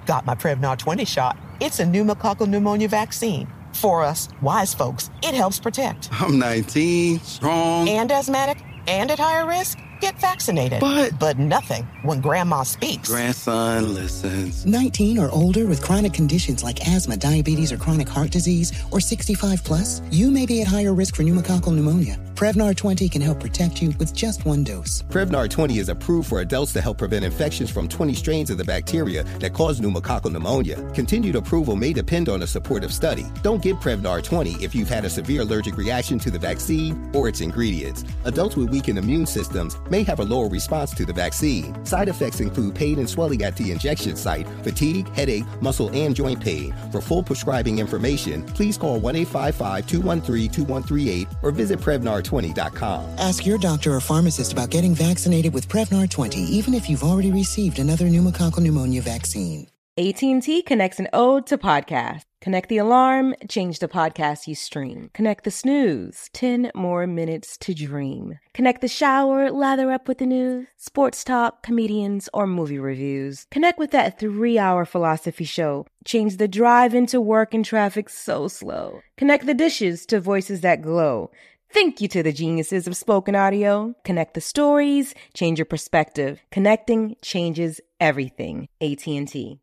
Got my Prevnar 20 shot. It's a pneumococcal pneumonia vaccine. For us, wise folks, it helps protect. I'm 19, strong. And asthmatic, and at higher risk. Get vaccinated. But nothing when grandma speaks. Grandson listens. 19 or older with chronic conditions like asthma, diabetes, or chronic heart disease, or 65 plus, you may be at higher risk for pneumococcal pneumonia. Prevnar 20 can help protect you with just one dose. Prevnar 20 is approved for adults to help prevent infections from 20 strains of the bacteria that cause pneumococcal pneumonia. Continued approval may depend on a supportive study. Don't get Prevnar 20 if you've had a severe allergic reaction to the vaccine or its ingredients. Adults with weakened immune systems may have a lower response to the vaccine. Side effects include pain and swelling at the injection site, fatigue, headache, muscle, and joint pain. For full prescribing information, please call 1-855-213-2138 or visit Prevnar20.com. Ask your doctor or pharmacist about getting vaccinated with Prevnar 20, even if you've already received another pneumococcal pneumonia vaccine. AT&T connects an ode to podcast. Connect the alarm, change the podcast you stream. Connect the snooze, 10 more minutes to dream. Connect the shower, lather up with the news, sports talk, comedians, or movie reviews. Connect with that 3-hour philosophy show. Change the drive into work and traffic so slow. Connect the dishes to voices that glow. Thank you to the geniuses of spoken audio. Connect the stories, change your perspective. Connecting changes everything. AT&T.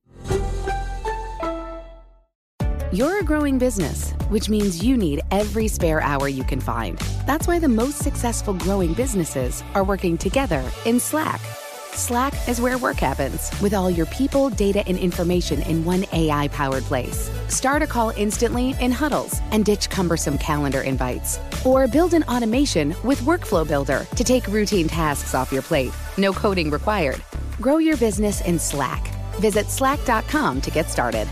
You're a growing business, which means you need every spare hour you can find. That's why the most successful growing businesses are working together in Slack. Slack is where work happens, with all your people, data, and information in one AI-powered place. Start a call instantly in huddles and ditch cumbersome calendar invites. Or build an automation with Workflow Builder to take routine tasks off your plate. No coding required. Grow your business in Slack. Visit slack.com to get started.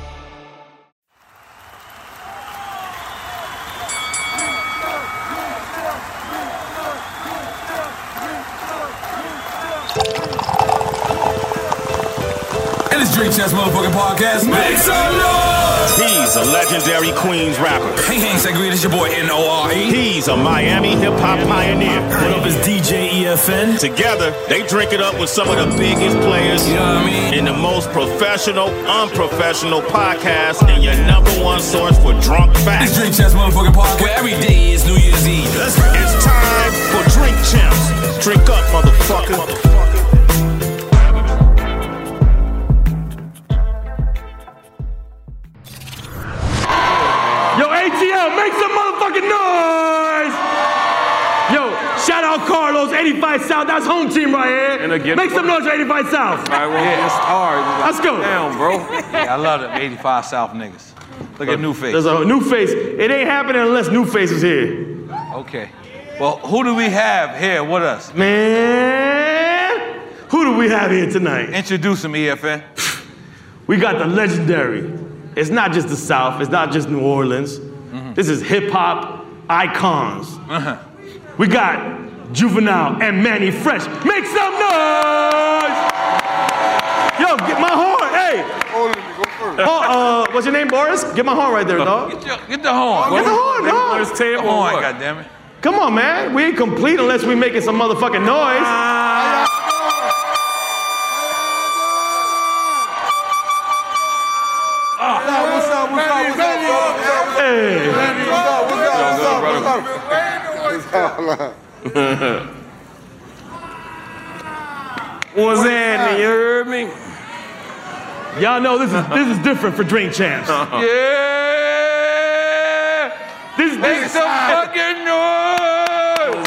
Drink Champs motherfucking podcast. Make some noise! He's a legendary Queens rapper. Hey, Sangria, this your boy N.O.R.E. He's a Miami hip-hop pioneer. What up is DJ EFN? Together, they drink it up with some of the biggest players, you know what I mean? In the most professional, unprofessional podcast, and your number one source for drunk facts. This Drink Champs motherfucking podcast, where every day is New Year's Eve. Let's go. It's time for Drink Champs. Drink up, motherfucker. ATL, make some motherfucking noise! Yo, shout out Carlos, 85 South, that's home team right here. Make some noise for 85 South. All right, well, it's hard. Let's go. Down, bro. Yeah, I love them 85 South niggas. Look at New Face. There's a New Face. It ain't happening unless New Face is here. Okay. Well, who do we have here with us? Man, who do we have here tonight? Introduce him, EFN. We got the legendary. It's not just the South. It's not just New Orleans. Mm-hmm. This is hip-hop icons. Uh-huh. We got Juvenile and Manny Fresh. Make some noise! Yo, get my horn, hey! What's your name, Boris? Get my horn right there, dog. Get the horn. Get the horn, dog. Get the horn, goddammit. Come on, man. We ain't complete unless we making some motherfucking noise. What's up? Hey. What's happening? You heard me? Y'all know this is different for Drink Champs. Yeah. This Make some fucking noise.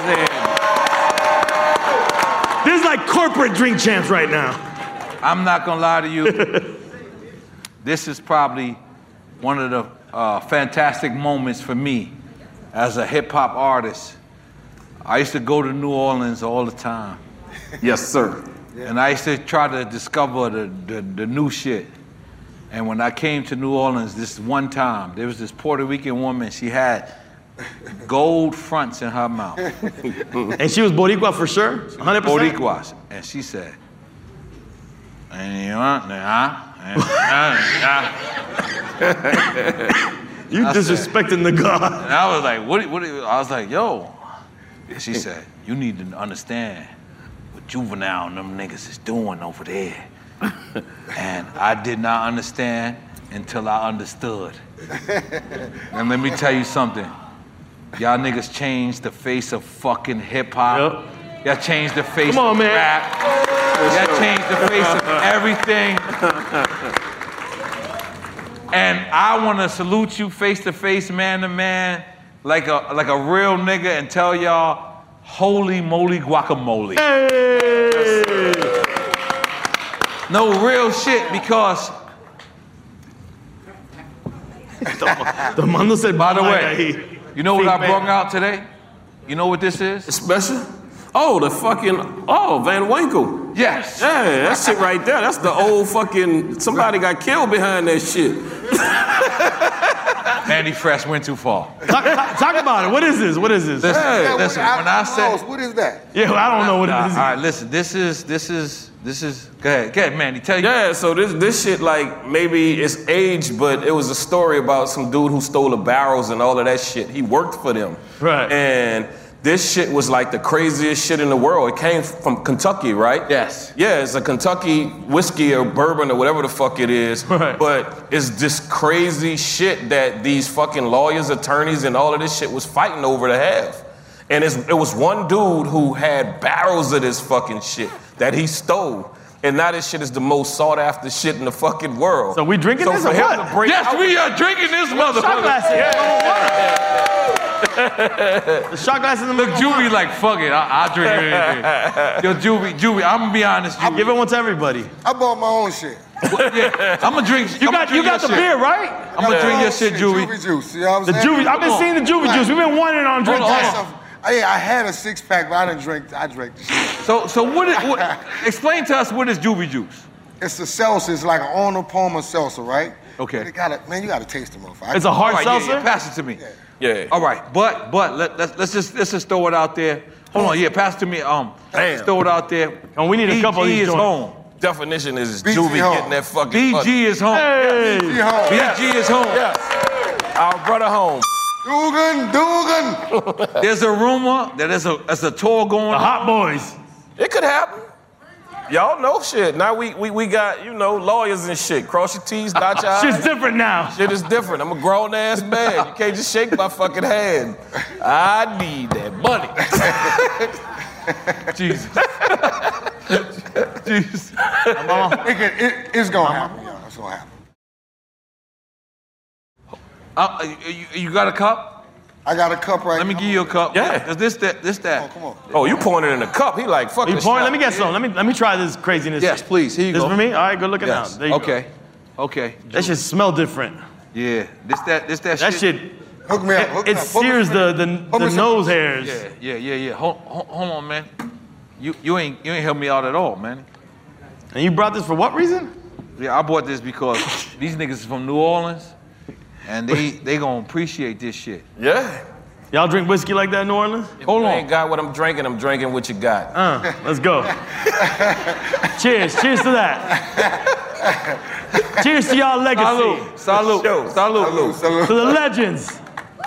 This is like corporate Drink Champs right now. I'm not gonna lie to you. This is probably one of the fantastic moments for me as a hip-hop artist. I used to go to New Orleans all the time. Yes, sir. And I used to try to discover the new shit. And when I came to New Orleans this one time, there was this Puerto Rican woman, she had gold fronts in her mouth. And she was Boricua for sure? 100%? Boricua. And she said, you disrespecting the God. And I was like, what? I was like, yo. And she said, you need to understand what Juvenile and them niggas is doing over there. And I did not understand until I understood. And let me tell you something. Y'all niggas changed the face of fucking hip-hop. Yep. Y'all changed the face Come on, of man. rap. Y'all changed the face of everything. And I want to salute you face to face, man to man, like a real nigga, and tell y'all, holy moly guacamole. Hey! No, real shit, because The mando said, by the way, you know what I brought out today? You know what this is? Special? Oh, the fucking, Van Winkle. Yes. Yeah, that shit right there. That's the old fucking, somebody got killed behind that shit. Manny Fresh went too far. Talk about it. What is this? What is this? Listen, when I say... What is that? Yeah, well, I don't know what it is. All right, listen, this is, go ahead, Manny, tell you. Yeah, so this shit, like, maybe it's aged, but it was a story about some dude who stole the barrels and all of that shit. He worked for them. Right. And this shit was like the craziest shit in the world. It came from Kentucky, right? Yes. Yeah, it's a Kentucky whiskey or bourbon or whatever the fuck it is. Right. But it's this crazy shit that these fucking lawyers, attorneys, and all of this shit was fighting over to have. And it was one dude who had barrels of this fucking shit that he stole. And now this shit is the most sought after shit in the fucking world. So we drinking this or what? Yes, we are drinking this motherfucker. Shot glasses. The shot glasses. Look, Juvie like, fuck it, I'll drink anything. Yo, Juvie, I'm gonna be honest. I'll give it one to everybody. I bought my own shit. Yeah, I'm gonna drink. You got the beer, right? I'm gonna drink your shit, Juvie. Juvie juice. You know what I'm The saying? Juvie. I've been seeing the Juvie juice. We've been wanting on drink. Yeah, I had a 6-pack, but I drank the shit. So what explain to us what is Juvie juice? It's a seltzer. It's like an Arnold Palmer seltzer, right? Okay. You gotta taste the motherfucker. It's a hard seltzer? Yeah, pass it to me. Yeah. All right, but let's just throw it out there. Hold on, pass it to me. Let's throw it out there. And we need a couple of these BG is joints. home. Definition is BG Juvie home. getting that fucking BG money. is home. Hey. BG home. BG is home. Yes. Our brother home. Dugan. There's a rumor that there's a tour going The on. Hot Boys. It could happen. Y'all know shit. Now we got, lawyers and shit. Cross your T's, dot your I's. Shit's different now. Shit is different. I'm a grown ass man. You can't just shake my fucking hand. I need that money. Jesus. Jesus. It's gonna happen, y'all. It's gonna happen. You got a cup? I got a cup right Let me now. give you a cup. Yeah. This that. Oh, come on. Oh, you pouring it in a cup. He like, fuck You this pouring? shit. Let me get some. Let me try this craziness. Yes, please. Here you This go. for me? All right, good looking Yes. out. There you go. Okay. That shit smell different. Yeah. This that That shit. Hook me up. It sears the nose hairs. Yeah. Hold on, man. You ain't helped me out at all, man. And you brought this for what reason? Yeah, I bought this because these niggas is from New Orleans, and they gonna appreciate this shit. Yeah. Y'all drink whiskey like that in New Orleans? Hold on. I ain't got what I'm drinking what you got. Let's go. Cheers to that. Cheers to y'all legacy. Salute. To the legends.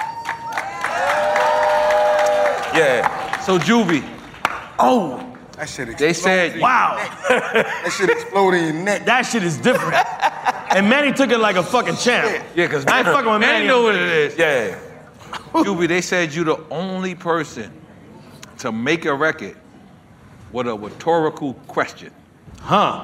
Yeah. So Juvie. Oh. That shit exploded. They said, wow. That shit exploded in your neck. That shit is different. And Manny took it like a fucking champ. Yeah, because I ain't fucking with Manny. know what it is. Yeah. Juvie, they said you the only person to make a record with a rhetorical question. Huh.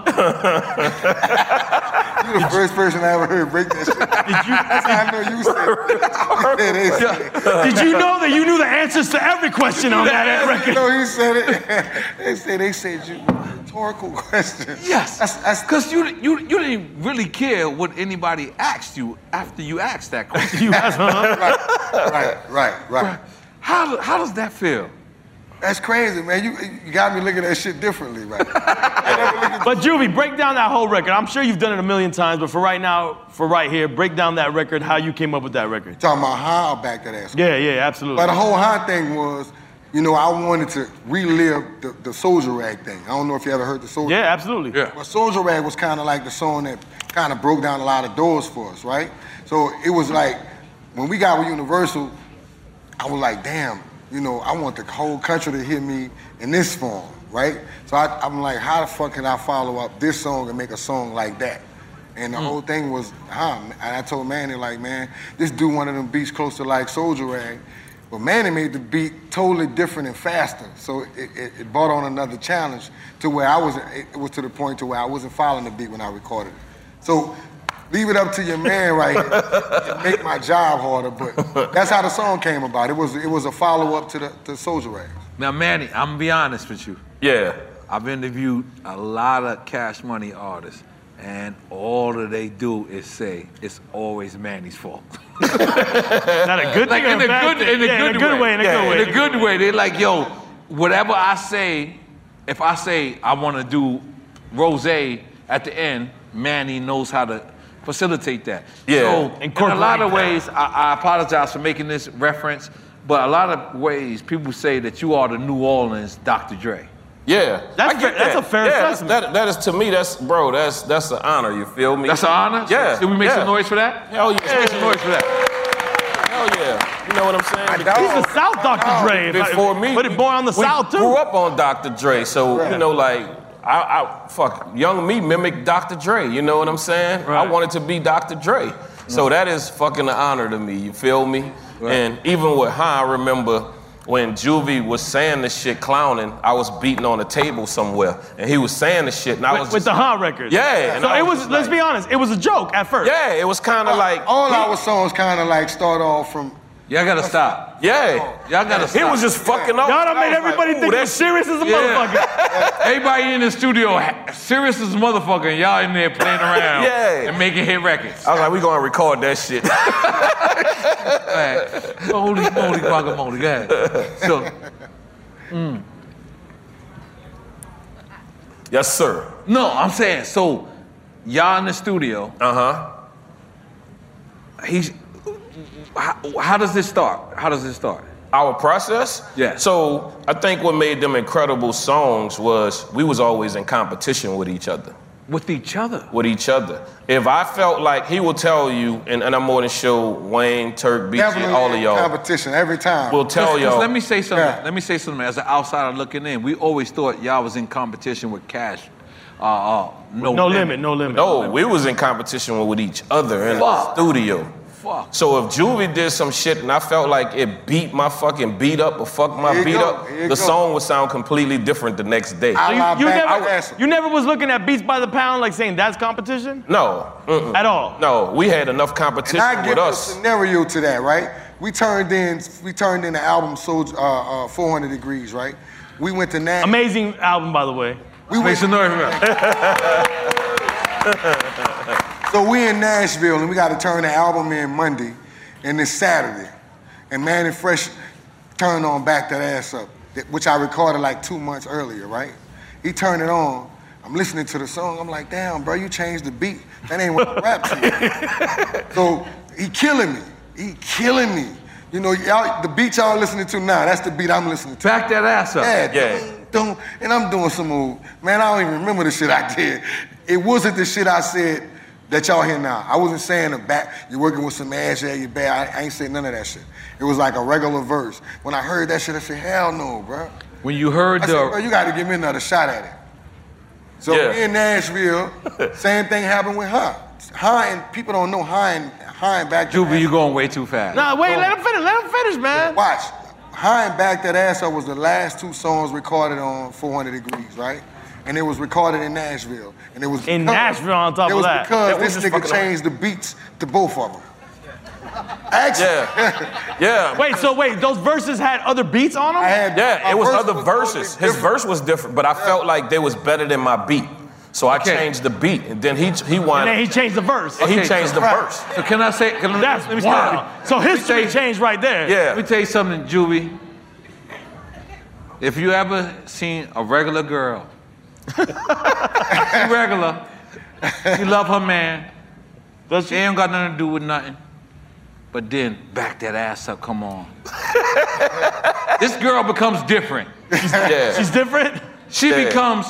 You the first person I ever heard break that shit. That's how I know you said it. Did you know that you knew the answers to every question on that record? No, he said it. They said you rhetorical questions. Yes. That's because you didn't really care what anybody asked you after you asked that question. You asked, huh? Right. How does that feel? That's crazy, man. You got me looking at that shit differently, right? But Juvie, break down that whole record. I'm sure you've done it a million times, but for right now, for right here, break down that record, how you came up with that record. Talking about how I back that ass. Yeah, absolutely. But the whole high thing was, I wanted to relive the Soldier Rag thing. I don't know if you ever heard the Soldier Rag. Yeah, absolutely. Yeah. Well, Soldier Rag was kind of like the song that kind of broke down a lot of doors for us, right? So it was like, when we got with Universal, I was like, damn, I want the whole country to hear me in this form, right? So I'm like, how the fuck can I follow up this song and make a song like that? And the whole thing was, and I told Manny, like, man, just do one of them beats close to like Soldier Rag. But Manny made the beat totally different and faster. So it brought on another challenge to where it was to the point to where I wasn't following the beat when I recorded it. So leave it up to your man right here to make my job harder, but that's how the song came about. It was a follow-up to Soldier Rag. Now, Manny, I'm gonna be honest with you. Yeah. I've interviewed a lot of Cash Money artists, and all that they do is say it's always Manny's fault. Not a good thing, in a good way. In a good way. They're like, yo, whatever I say, if I say I want to do Rose at the end, Manny knows how to facilitate that. Yeah. So in a lot of ways, I apologize for making this reference, but a lot of ways people say that you are the New Orleans Dr. Dre. Yeah, that's a fair assessment. That is, to me, that's an honor, you feel me? That's an honor? Yeah. Should we make some noise for that? Hell yeah. Let's make some noise for that. Hell yeah. You know what I'm saying? He's the South Dr. Dre. Before me. But it born on the South, too. Grew up on Dr. Dre, so, you know, like, young me mimicked Dr. Dre, you know what I'm saying? Right. I wanted to be Dr. Dre. So that is fucking an honor to me, you feel me? Right. And even with I remember when Juvie was saying this shit clowning, I was beating on a table somewhere, and he was saying this shit, and I was with the records. Yeah. So it was, let's be honest, it was a joke at first. Yeah, it was kind of like... All our songs kind of like start off from... Y'all gotta stop. Yeah. Y'all gotta stop. He was just fucking up. Y'all done made everybody think you're serious as a motherfucker. Everybody in the studio serious as a motherfucker, and y'all in there playing around and making hit records. I was like, we gonna record that shit. Right. Holy moly, guacamole, go ahead. So, Yes, sir. No, I'm saying, so y'all in the studio. How does this start? Our process? Yeah. So I think what made them incredible songs was we was always in competition with each other. With each other? With each other. If I felt like, he will tell you, and I'm more than sure, Wayne, Turk, Beachy, all of y'all. Competition every time. Will tell y'all. Let me say something. As an outsider looking in, we always thought y'all was in competition with Cash. No limit. No, we was in competition with each other in the studio. So if Juvie did some shit and I felt like it beat my fucking beat up or fucked my beat up, the song would sound completely different the next day. You never was looking at Beats by the Pound like saying that's competition? No. At all? No, we had enough competition with us. A scenario to that, right? We turned in the album 400 Degrees, right? We went to Nashville. Amazing album, by the way. Make some noise. So we in Nashville and we got to turn the album in Monday, and it's Saturday, and Manny Fresh turned on Back That Ass Up, which I recorded like 2 months earlier, right? He turned it on. I'm listening to the song. I'm like, damn, bro, you changed the beat. That ain't what the rap to. So he killing me. You know, the beat y'all listening to now, that's the beat I'm listening to. Back That Ass Up. Yeah. And I'm doing some old, man, I don't even remember the shit I did. It wasn't the shit I said that y'all hear now. I wasn't saying you're working with some ass, you bad. I ain't saying none of that shit. It was like a regular verse. When I heard that shit, I said, hell no, bro. When you heard I said, bro, you gotta give me another shot at it. So we in Nashville, same thing happened with her. And people don't know her and Back That Ass Up. Juvie, you going way too fast. Nah, wait, let him finish, man. Watch. Her and Back That Ass Up was the last 2 songs recorded on 400 Degrees, right? And it was recorded in Nashville. And it was in Nashville on top of that. It was because this nigga changed the beats to both of them. Actually. Yeah. Wait, those verses had other beats on them? It was other verses. His verse was different, but I felt like they was better than my beat. So I changed the beat, and then he wanted. And then he changed the verse. And he changed the verse. So can I say? Let me start. So history changed right there. Yeah. Let me tell you something, Juvie. If you ever seen a regular girl, regular, she love her man. She ain't got nothing to do with nothing. But then Back That Ass Up, come on. This girl becomes different. She's different? She becomes.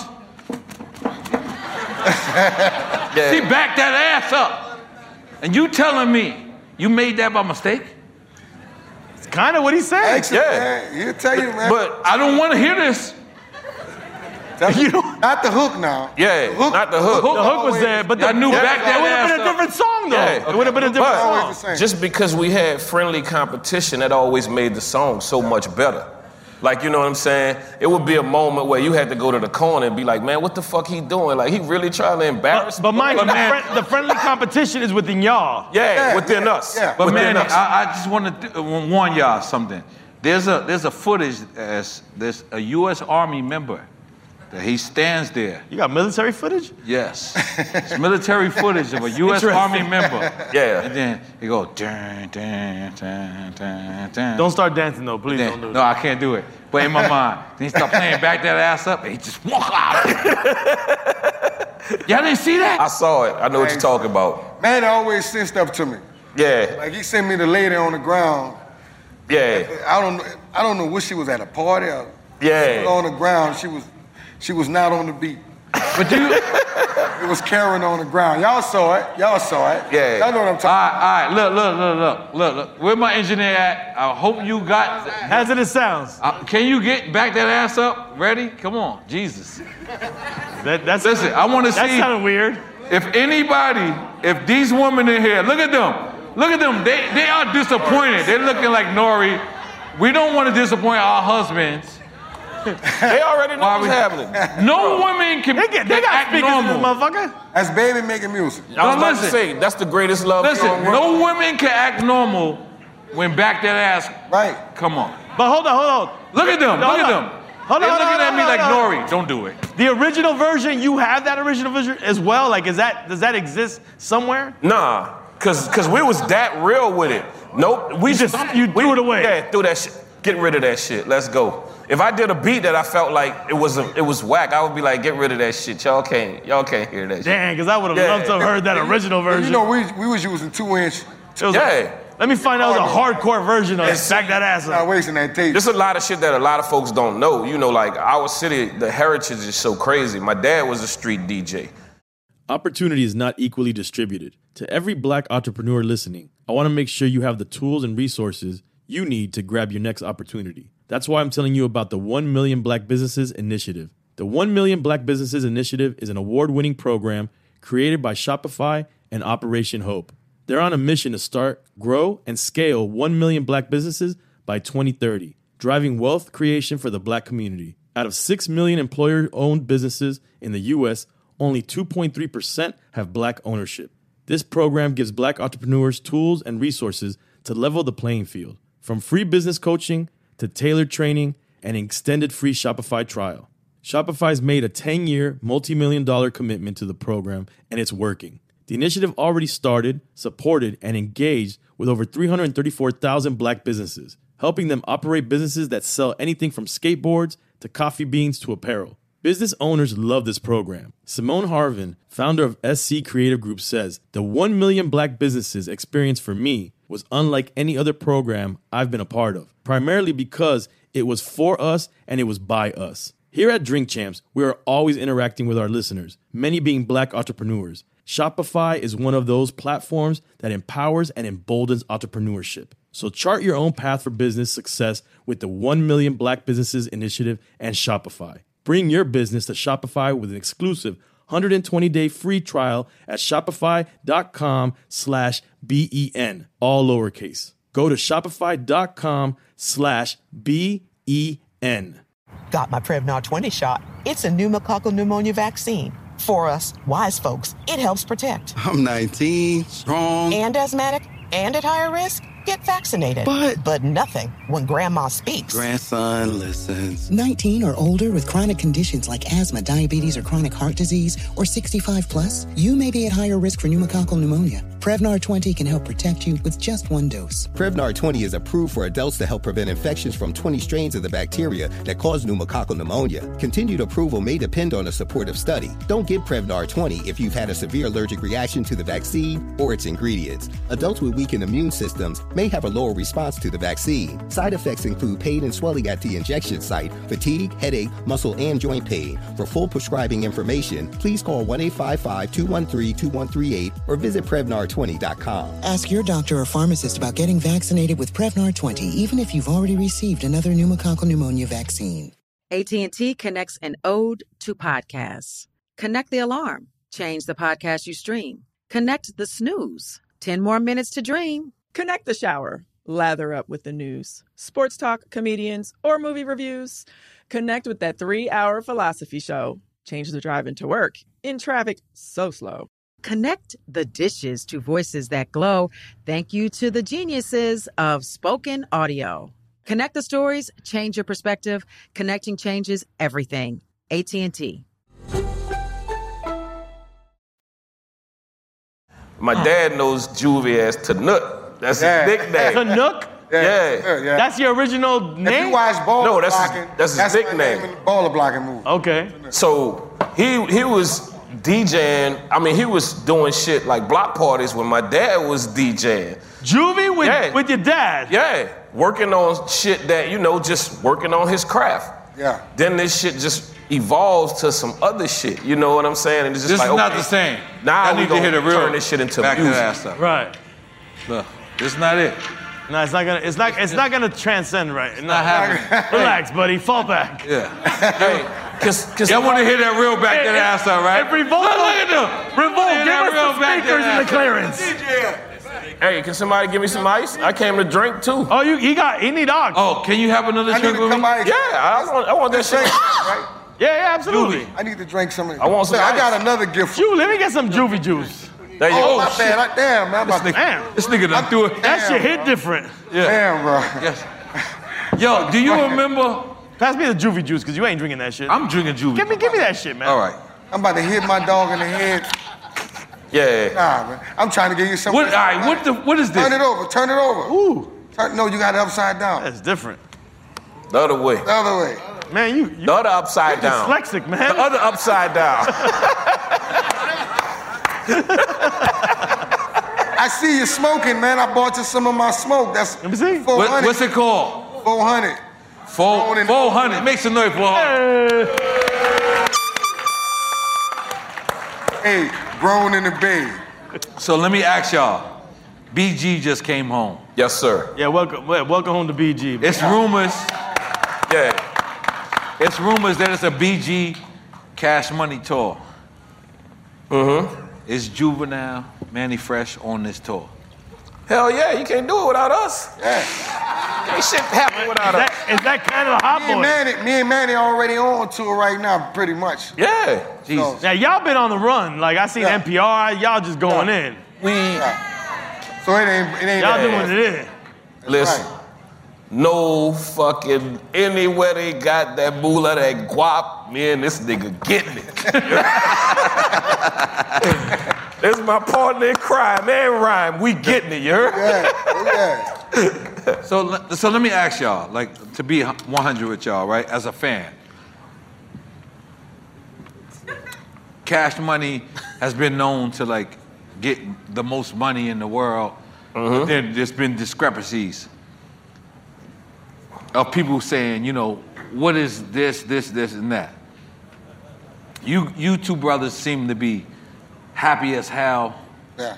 She backed that ass up. And you telling me you made that by mistake? It's kind of what he said. Actually, man, he'll tell you, man. But I don't want to hear this. Not the hook now. Yeah, not the hook. The hook was there, but I knew back it that would have ass been a up. different song, though. Yeah. It would have been a different But song. just because we had friendly competition, that always made the song so much better. Like, you know what I'm saying? It would be a moment where you had to go to the corner and be like, man, what the fuck he doing? Like, he really trying to embarrass But me? mind you, the friendly competition is within y'all. Yeah, within us. Yeah. But within man, us. I just want to warn y'all something. There's a footage as there's a U.S. Army member that he stands there. You got military footage? Yes, it's military footage of a U.S. Army member. Yeah. And then he goes dun, dun, dun, dun, dun. Don't start dancing though, please. Don't do No, I can't do it. But in my mind, then he start playing back that ass up, and he just walk out. Y'all didn't see that? I saw it. I know what you're talking about. Man always sent stuff to me. Yeah, Like he sent me the lady on the ground. yeah, I don't know what she was at a party or yeah. on the ground. She was not on the beat. But you, It was Karen on the ground. Y'all saw it. Yeah. Y'all know what I'm talking all right, look. Where my engineer at? I hope you got. Hazardous sounds. Can you get back that ass up? Ready? Come on, Jesus. That's Listen, I want to see. That sounded weird. If these women in here, look at them. They are disappointed. They're looking like Nori. We don't want to disappoint our husbands. They already know what's happening. No women can They got act speakers in this normal. motherfucker. That's baby making music. I was about to listen. say, that's the greatest love Listen, song. no women can act normal when back that ass. Right. Come on. But hold on. Look at them. Hold Look at on. them. Hold They're on, looking at me like hold on. Nori. Don't do it. The original version, you have that original version as well? Like, does that exist somewhere? Nah, cause we was that real with it. Nope, we threw it away. Yeah, threw that shit. Get rid of that shit. Let's go. If I did a beat that I felt like it was whack, I would be like, get rid of that shit. Y'all can't hear that shit. Dang, because I would have loved to have heard that original version. You know, we was using 2-inch. Let me find out it was a hardcore version of it. Back that ass Not up. wasting that tape. There's a lot of shit that a lot of folks don't know. You know, like our city, the heritage is so crazy. My dad was a street DJ. Opportunity is not equally distributed. To every black entrepreneur listening, I want to make sure you have the tools and resources you need to grab your next opportunity. That's why I'm telling you about the 1 Million Black Businesses Initiative. The 1 Million Black Businesses Initiative is an award-winning program created by Shopify and Operation Hope. They're on a mission to start, grow, and scale 1 million black businesses by 2030, driving wealth creation for the black community. Out of 6 million employer-owned businesses in the U.S., only 2.3% have black ownership. This program gives black entrepreneurs tools and resources to level the playing field, from free business coaching to tailored training and an extended free Shopify trial. Shopify's made a 10-year, multi-million-dollar commitment to the program, and it's working. The initiative already started, supported, and engaged with over 334,000 black businesses, helping them operate businesses that sell anything from skateboards to coffee beans to apparel. Business owners love this program. Simone Harvin, founder of SC Creative Group, says, "The 1 million black businesses experience for me was unlike any other program I've been a part of, primarily because it was for us and it was by us." Here at Drink Champs, we are always interacting with our listeners, many being black entrepreneurs. Shopify is one of those platforms that empowers and emboldens entrepreneurship. So chart your own path for business success with the 1 Million Black Businesses Initiative and Shopify. Bring your business to Shopify with an exclusive 120-day free trial at shopify.com/BEN, all lowercase. Go to shopify.com/BEN. Got my Prevnar 20 shot. It's a pneumococcal pneumonia vaccine. For us, wise folks, it helps protect. I'm 19, strong. And asthmatic and at higher risk? Get vaccinated. But nothing when grandma speaks. Grandson listens. 19 or older with chronic conditions like asthma, diabetes, or chronic heart disease, or 65 plus, you may be at higher risk for pneumococcal pneumonia. Prevnar 20 can help protect you with just one dose. Prevnar 20 is approved for adults to help prevent infections from 20 strains of the bacteria that cause pneumococcal pneumonia. Continued approval may depend on a supportive study. Don't get Prevnar 20 if you've had a severe allergic reaction to the vaccine or its ingredients. Adults with weakened immune systems may have a lower response to the vaccine. Side effects include pain and swelling at the injection site, fatigue, headache, muscle, and joint pain. For full prescribing information, please call 1-855-213-2138 or visit Prevnar20.com. Ask your doctor or pharmacist about getting vaccinated with Prevnar 20, even if you've already received another pneumococcal pneumonia vaccine. AT&T connects an ode to podcasts. Connect the alarm. Change the podcast you stream. Connect the snooze. 10 more minutes to dream. Connect the shower. Lather up with the news, sports talk, comedians, or movie reviews. Connect with that 3-hour philosophy show. Change the drive into work in traffic so slow. Connect the dishes to voices that glow. Thank you to the geniuses of spoken audio. Connect the stories, change your perspective. Connecting changes everything. AT&T. My dad knows Juvie as Tanuk. That's his nickname. Tanuk? Yeah. That's your original name? If you watch baller blocking, that's his nickname. In the baller blocking movie. Okay. So he was DJing. I mean, he was doing shit like block parties when my dad was DJing. Juvie with your dad? Yeah. Working on shit that, just working on his craft. Yeah. Then this shit just evolves to some other shit. You know what I'm saying? And it's just This like, is not okay, the same. Now I we need to hear the gonna real. turn this shit into back music. to that stuff. Right. Look, this is not it. No, it's not gonna transcend right. It's not happening. Relax, buddy. Fall back. Yeah. Cause y'all want to hear that real back to the ass up, right? Revolt, give us the speakers and the clearance. Hey, can somebody give me some ice? I came to drink too. Oh, he need ox. Oh, can you have another drink with me? Yeah, I want that shit. Right? Yeah, absolutely. I need to drink some of it. I want some I ice. got another gift. Let me get some Juvie juice. There you Oh, go. my bad. Damn, man. This nigga done threw it. That shit hit different. Yeah. Damn, bro. Yes. Yo, do you remember? Pass me the Juvie juice, because you ain't drinking that shit. I'm drinking Juvie. Give me that shit, man. All right. I'm about to hit my dog in the head. Yeah. Nah, man. I'm trying to get you something. All right, what is this? Turn it over. Turn it over. Ooh. No, you got it upside down. That's different. The other way. The other way. Man, you the other upside you're down. dyslexic, man. The other upside down. I see you smoking, man. I bought you some of my smoke. That's Let me see. 400. What's it called? 400. 400. Make some noise, boy. Hey, grown in the bay. So let me ask y'all. BG just came home. Yes, sir. Yeah, welcome home to BG. It's rumors. Yeah. It's rumors that it's a BG Cash Money tour. Mm-hmm. Is Juvenile, Manny Fresh on this tour? Hell yeah, you can't do it without us. Yeah. Ain't shit happen without us. Is that kind of the hot boy? Me and Manny already on tour right now, pretty much. Yeah. Jesus. Now, y'all been on the run. Like, I seen NPR. Y'all just going in. We ain't. So it ain't Y'all that. doing it in. Listen. No fucking anywhere they got that moolah, that guap, me and this nigga getting it. This is my partner in crime and rhyme. We getting it, you heard? Yeah. So let me ask y'all, like, to be 100 with y'all, right? As a fan, Cash Money has been known to like get the most money in the world. But then there's been discrepancies of people saying, what is this, and that. You two brothers seem to be happy as hell. Yeah.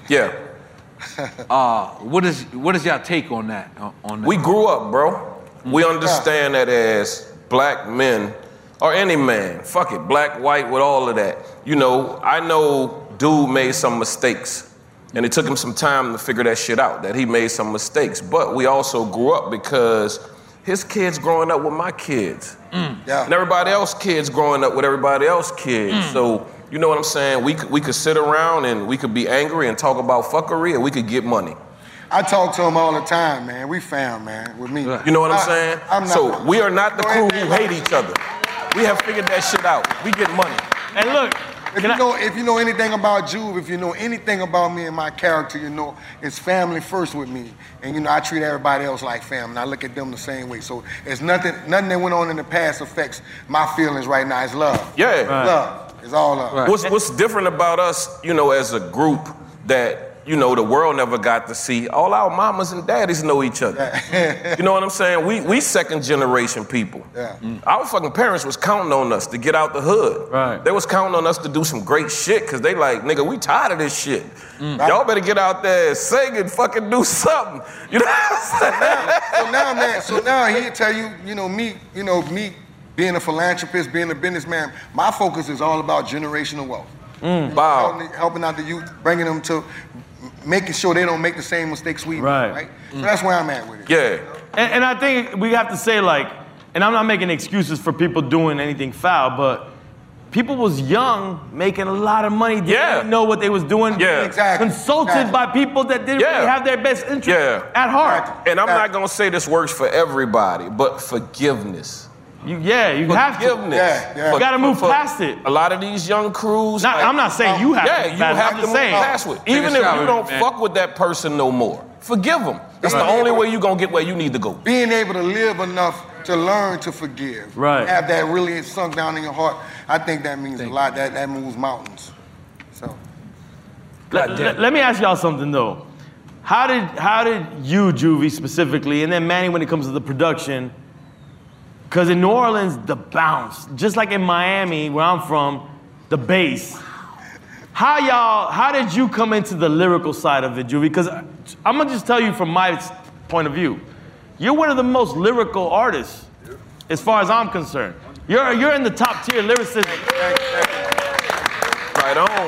Yeah. What is y'all take on that? We grew up, bro. We understand that as black men, or any man, fuck it, black, white, with all of that. I know dude made some mistakes. And it took him some time to figure that shit out, that he made some mistakes. But we also grew up because his kids growing up with my kids. Yeah. And everybody else kids growing up with everybody else kids. So, you know what I'm saying? We could sit around and we could be angry and talk about fuckery and we could get money. I talk to him all the time, man. We fam, man, with me. You know what I'm saying? I'm We are not the crew who hate each other. We have figured that shit out. We get money. And look, if you know anything about Juve, if you know anything about me and my character, it's family first with me. And I treat everybody else like family. And I look at them the same way. So it's nothing that went on in the past affects my feelings right now. It's love. Yeah. Right. Love. It's all love. Right. What's different about us, as a group that, the world never got to see? All our mamas and daddies know each other. You know what I'm saying? We second generation people. Yeah. Our fucking parents was counting on us to get out the hood. Right. They was counting on us to do some great shit because they like, nigga, we tired of this shit. Y'all better get out there and sing and fucking do something. You know what I'm saying? So now, man, he'll tell you, me being a philanthropist, being a businessman, my focus is all about generational wealth. Wow. Helping out the youth, bringing them to making sure they don't make the same mistakes we made, right? So that's where I'm at with it. Yeah. And I think we have to say, like, and I'm not making excuses for people doing anything foul, but people was young, making a lot of money, didn't know what they was doing. Yeah. Exactly. Consulted by people that didn't really have their best interest at heart. And I'm not gonna say this works for everybody, but forgiveness. You have to. You gotta move past it. A lot of these young crews. I'm not saying you have to. You have to move past it. Even if you don't fuck with that person no more, forgive them. That's the only way you're gonna get where you need to go. Being able to live enough to learn to forgive. Right. Have that really sunk down in your heart. I think that means a lot. That moves mountains. So. Let me ask y'all something though. How did you, Juvie, specifically, and then Manny when it comes to the production, because in New Orleans, the bounce, just like in Miami, where I'm from, the bass. How did you come into the lyrical side of it, Juvie? Because I'm gonna just tell you from my point of view, you're one of the most lyrical artists, as far as I'm concerned. You're in the top tier lyricists. Right on.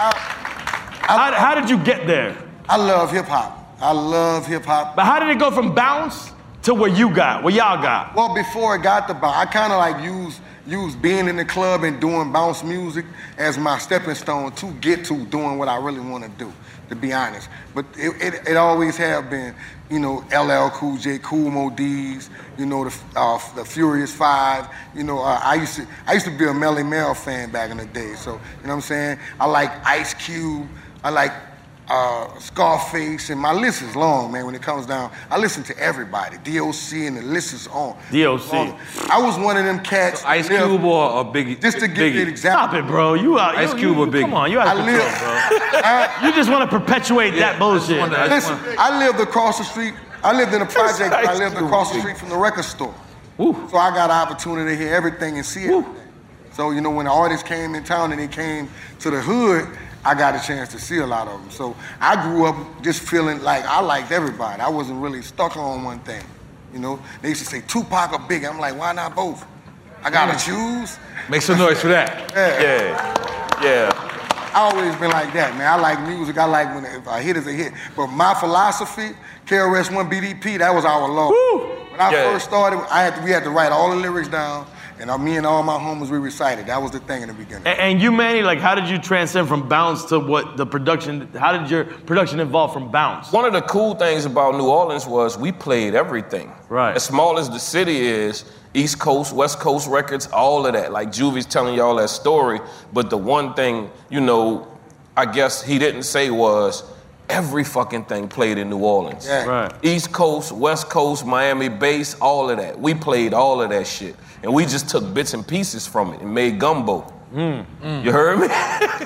How did you get there? I love hip hop. I love hip hop. But how did it go from bounce to where y'all got? Well, before it got to bounce, I kind of like used being in the club and doing bounce music as my stepping stone to get to doing what I really want to do, to be honest. But it always have been, you know, LL Cool J, Kool Moe Dees, you know, the Furious Five. You know, I used to be a Melly Mel fan back in the day. So, you know what I'm saying? I like Ice Cube. I like Scarface, and my list is long, man, when it comes down. I listen to everybody, DOC, and the list is on. DOC. I was one of them cats. So Ice Cube or Biggie? Just to give you an example. Stop it, bro. Ice Cube or Biggie? Come on, you out of control, bro. You just want to perpetuate that bullshit. Listen, I lived across the street. I lived in a project. I lived across the street from the record store. So I got an opportunity to hear everything and see everything. So, you know, when the artists came in town and they came to the hood, I got a chance to see a lot of them. So I grew up just feeling like I liked everybody. I wasn't really stuck on one thing. You know, they used to say Tupac or Biggie. I'm like, why not both? I gotta choose. Make some noise for that. Yeah. I always been like that, man. I like music. I like when if a hit is a hit. But my philosophy, KRS-One BDP, that was our law. When I first started, we had to write all the lyrics down. And me and all my homies, we recited. That was the thing in the beginning. And you, Manny, like, how did you transcend from bounce to what the production, how did your production evolve from bounce? One of the cool things about New Orleans was we played everything. Right. As small as the city is, East Coast, West Coast records, all of that. Like Juvie's telling y'all that story, but the one thing, you know, I guess he didn't say was, every fucking thing played in New Orleans. Yeah. Right. East Coast, West Coast, Miami bass, all of that. We played all of that shit. And we just took bits and pieces from it and made gumbo. You heard me?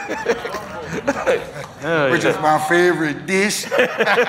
Which is my favorite dish. You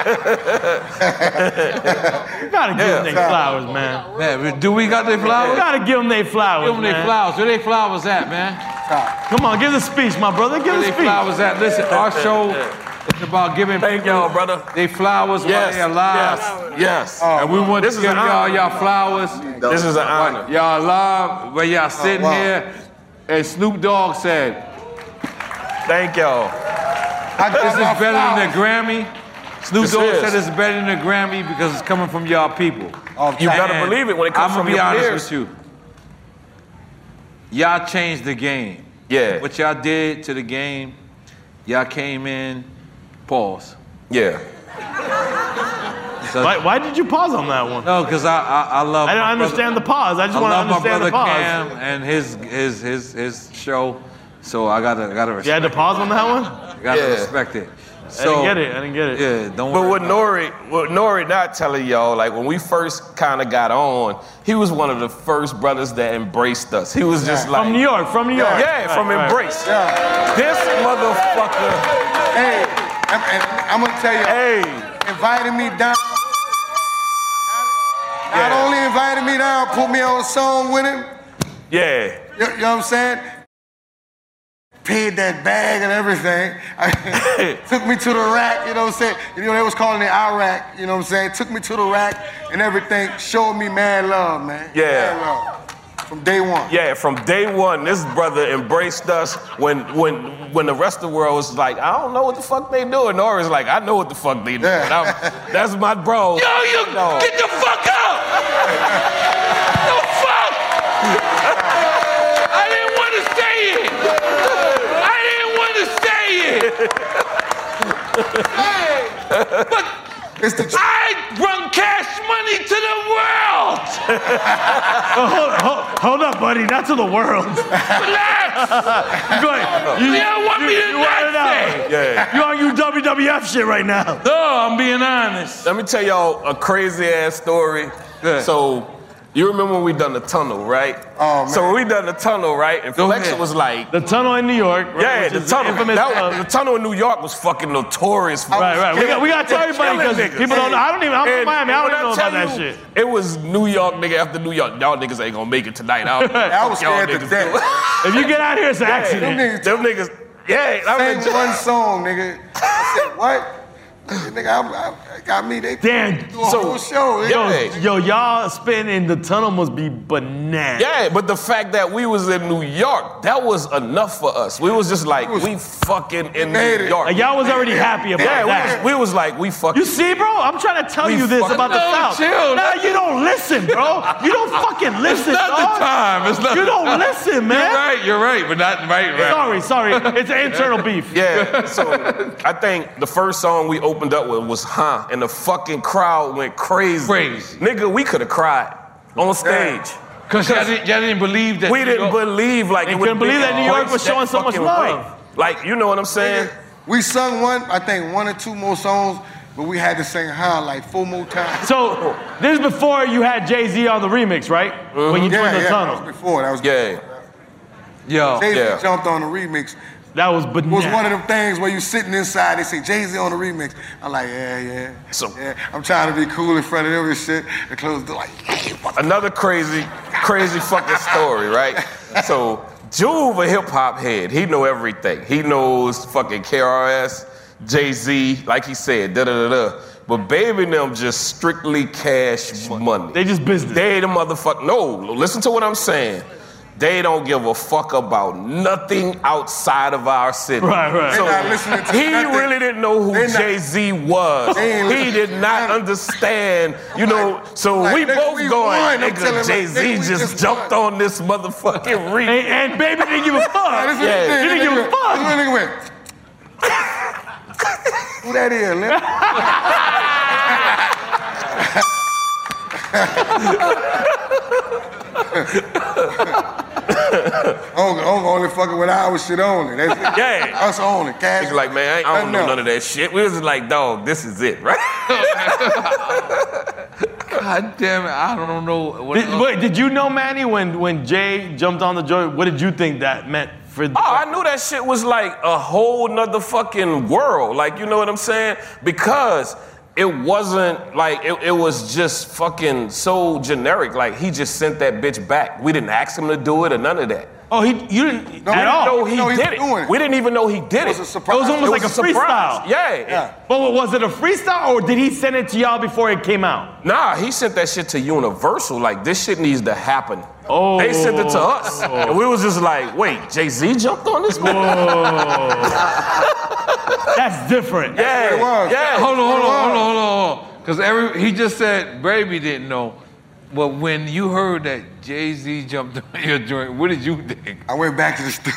gotta give them their flowers, man. Man, do we got their flowers? You gotta give them their flowers, Give them their flowers. Where their flowers at, man? Come on, give the speech, my brother. Give the Where speech. their flowers at? Listen, our show is about giving Thank y'all, brother. they flowers while they're alive. Yes. And we want This to is give an honor. y'all flowers. This is an honor. Y'all alive, where y'all sitting here. And Snoop Dogg said, Thank y'all. this is better than the Grammy. Snoop This Dogg is. said this is better than the Grammy because it's coming from y'all people. You better And believe it when it comes I'm from gonna be your honest peers. with you. Y'all changed the game. Yeah. What y'all did to the game, y'all came in, pause. Yeah. So, Why did you pause on that one? no, because I love. I don't my understand brother- the pause. I just I want to love my understand brother the pause. Cam and his show, so I gotta respect. You had to pause on that one? Gotta Yeah. respect it. I didn't get it. I didn't get it. Yeah, don't But worry. what Nori not telling y'all, like when we first kind of got on, he was one of the first brothers that embraced us. He was just like From New York. Yeah, from Right. Embrace. Yeah. This motherfucker. Hey, and I'm gonna tell you, Hey. invited me down. Not only invited me down, put me on a song with him. Yeah. You know what I'm saying? Paid that bag and everything. Took me to the rack, you know what I'm saying? You know, they was calling it Iraq, you know what I'm saying? Took me to the rack and everything. Showed me mad love, man. Yeah. Mad love. From day one. Yeah, from day one, this brother embraced us when the rest of the world was like, I don't know what the fuck they doing. Nori's like, I know what the fuck they doing. That's my bro. Yo, get the fuck out! The fuck! I didn't want to say it. But I brought cash money to the world. Hold up, buddy. Not to the world. Relax. You don't want me to not say. Yeah. You on your WWF shit right now. No, I'm being honest. Let me tell y'all a crazy ass story. So, you remember when we done the tunnel, right? Oh, man. So when we done the tunnel, right? And Flex was like... The tunnel in New York, right? Yeah, the tunnel. The tunnel in New York was fucking notorious. Right. We got to tell everybody because people don't know. I'm from Miami. I don't even know about that shit. It was New York, nigga, after New York. Y'all niggas ain't gonna make it tonight. I was scared to death. If you get out here, it's an accident. Them niggas... Yeah. Sang one song, nigga. I said, what? Nigga, I got me. They damn. Do a whole show. Yo, y'all spinning in the tunnel must be bananas. Yeah, but the fact that we was in New York, that was enough for us. We was just like, we fucking in New York. Like, y'all was already happy about that. We was like, we fucking. You see, bro? I'm trying to tell you this about the South. Chill. Nah, you don't listen, bro. You don't fucking listen, It's not the time. It's not You the don't time. listen, man. You're right, but not right. Sorry. It's an internal beef. Yeah, so I think the first song we opened up with was Huh, and the fucking crowd went crazy. Nigga, we could have cried on stage. Because y'all didn't believe that. We didn't believe like They it would couldn't believe that New York was showing so much love. Way. Like, you know what I'm saying? We sung one or two more songs, but we had to sing Huh like 4 more times. So this is before you had Jay-Z on the remix, right? When you joined the tunnel. That was before. That was Yo. Jay-Z jumped on the remix. That was bananas. It was one of them things where you sitting inside, they say Jay-Z on the remix. I'm like, yeah. I'm trying to be cool in front of them and shit. And close the door like, hey, another crazy fucking story, right? So Juve a hip hop head. He know everything. He knows fucking KRS, Jay-Z, like he said, da-da-da-da. But Baby and them just strictly cash money. They just business. They the motherfucker. No, listen to what I'm saying. They don't give a fuck about nothing outside of our city. Right. So not listening to he nothing. really didn't know who Jay-Z was. He did not understand, you know. So like, we nigga, both we going, won. I'm nigga, telling him, Jay-Z nigga, we just jumped on this motherfucking ring. And Baby didn't give a fuck. He didn't give a fuck. This nigga went. Who that is, Lil? only fucking with our shit only. That's it. Yeah. Us only. Cash. He's like, man, I don't know none of that shit. We was just like, dog, this is it, right? God damn it, I don't know. Did you know, Manny, when Jay jumped on the joint, what did you think that meant for the... Oh, I knew that shit was like a whole nother fucking world. Like, you know what I'm saying? Because it wasn't like, it was just fucking so generic. Like, he just sent that bitch back. We didn't ask him to do it or none of that. Oh, you didn't at all? We didn't know he did it. We didn't even know he did it. It was a surprise. It was almost like a freestyle. Yeah. But was it a freestyle or did he send it to y'all before it came out? Nah, he sent that shit to Universal. Like, this shit needs to happen. Oh. They sent it to us. And we was just like, wait, Jay-Z jumped on this? That's different. Yeah. It was. Yeah. Hold on. Because he just said Baby didn't know. But when you heard that Jay-Z jumped on your joint, what did you think? I went back to the studio.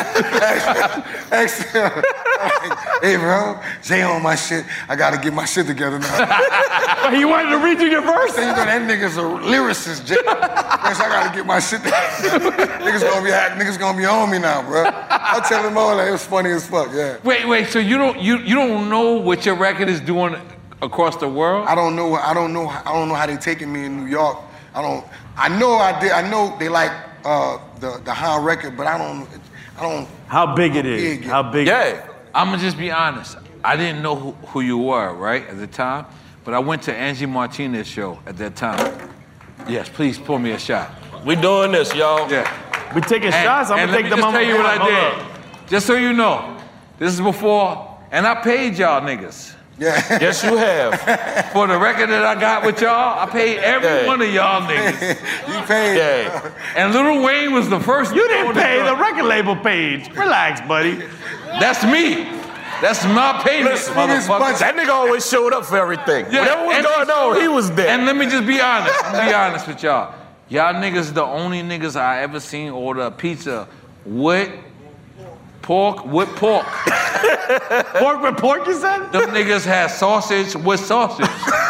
Asked him, hey, bro, Jay on my shit. I got to get my shit together now. But he wanted to redo your verse? So you know that nigga's a lyricist, Jay. First, I got to get my shit together. Niggas gonna be on me now, bro. I tell him all that. It was funny as fuck, yeah. Wait. So you don't know what your record is doing across the world? I don't know how they taking me in New York. I know they like the Huh record, but I don't. How big it is? How big? Yeah. I'm gonna just be honest. I didn't know who you were, right, at the time, but I went to Angie Martinez's show at that time. Yes, please pour me a shot. We doing this, y'all. Yeah. We taking shots? I'm and gonna take them let me on. just tell you what I did. Just so you know, this is before, and I paid y'all niggas Yeah. Yes, you have. For the record that I got with y'all, I paid every one of y'all niggas. You paid. Yeah. And Lil Wayne was the first. You didn't pay the record label page. Relax, buddy. That's me. That's my payment, motherfucker. That nigga always showed up for everything. Yeah, Whatever was going on, he was there. And let me just be honest. I'm gonna be honest with y'all. Y'all niggas the only niggas I ever seen order a pizza with pork. Pork with pork, you said? Them niggas had sausage with sausage.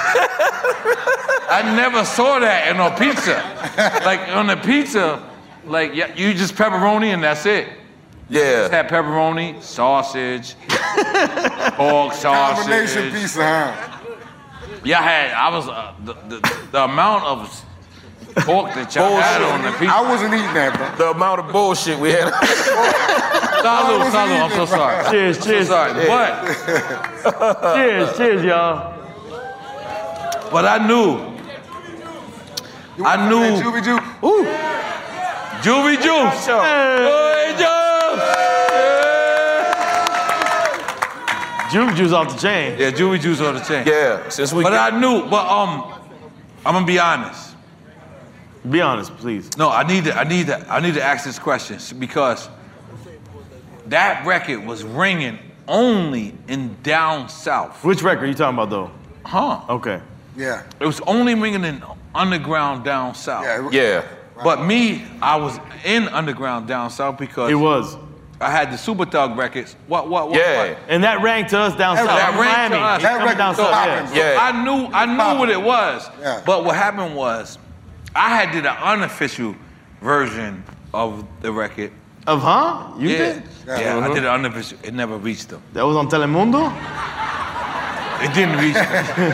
I never saw that in a pizza. Like on a pizza, like you just pepperoni and that's it. Yeah. Just had pepperoni, sausage, pork, sausage. Combination pizza, huh? Yeah, the amount of pork that y'all had on the pizza. I wasn't eating that, bro. The amount of bullshit we had. Salud, I'm so sorry. Cheers, cheers. So sorry, but cheers, y'all. But I knew. Juvie Juice. Ooh. Juvie Juice. Hey, Juvie Juice off the chain. Yeah, Juvie Juice off the chain. Yeah, since we. But I knew. But I'm gonna be honest. Be honest, please. No, I need to ask this question because that record was ringing only in down south. Which record are you talking about, though? Huh? Okay. Yeah. It was only ringing in underground down south. Yeah. But me, I was in underground down south because It was. I had the Super Thug records. What? Yeah. And that rang to us down south. That rang to Miami. us. He's coming down So south. Yeah. I knew what it was. Yeah. But what happened was, I had did an unofficial version of the record. Of You yeah. did? Yeah, I did an unofficial. It never reached them. That was on Telemundo? It didn't reach them.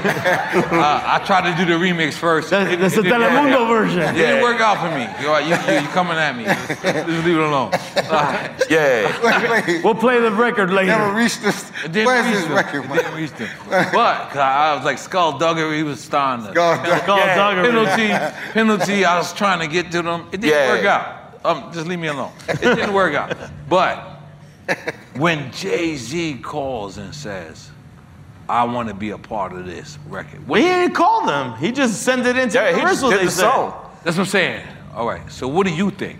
I tried to do the remix first. That's the Telemundo version. It didn't work out for me. You're coming at me. Just leave it alone. Yeah. We'll play the record later. Never reached this. It didn't Where's reach this them. record, It man? didn't reach them. But 'cause I was like Skullduggery was starting to. Skullduggery. Penalty. I was trying to get to them. It didn't work out. Just leave me alone. It didn't work out. But when Jay-Z calls and says, I want to be a part of this record. He didn't call them. He just sent it into Universal. He just did the song. That's what I'm saying. All right. So what do you think?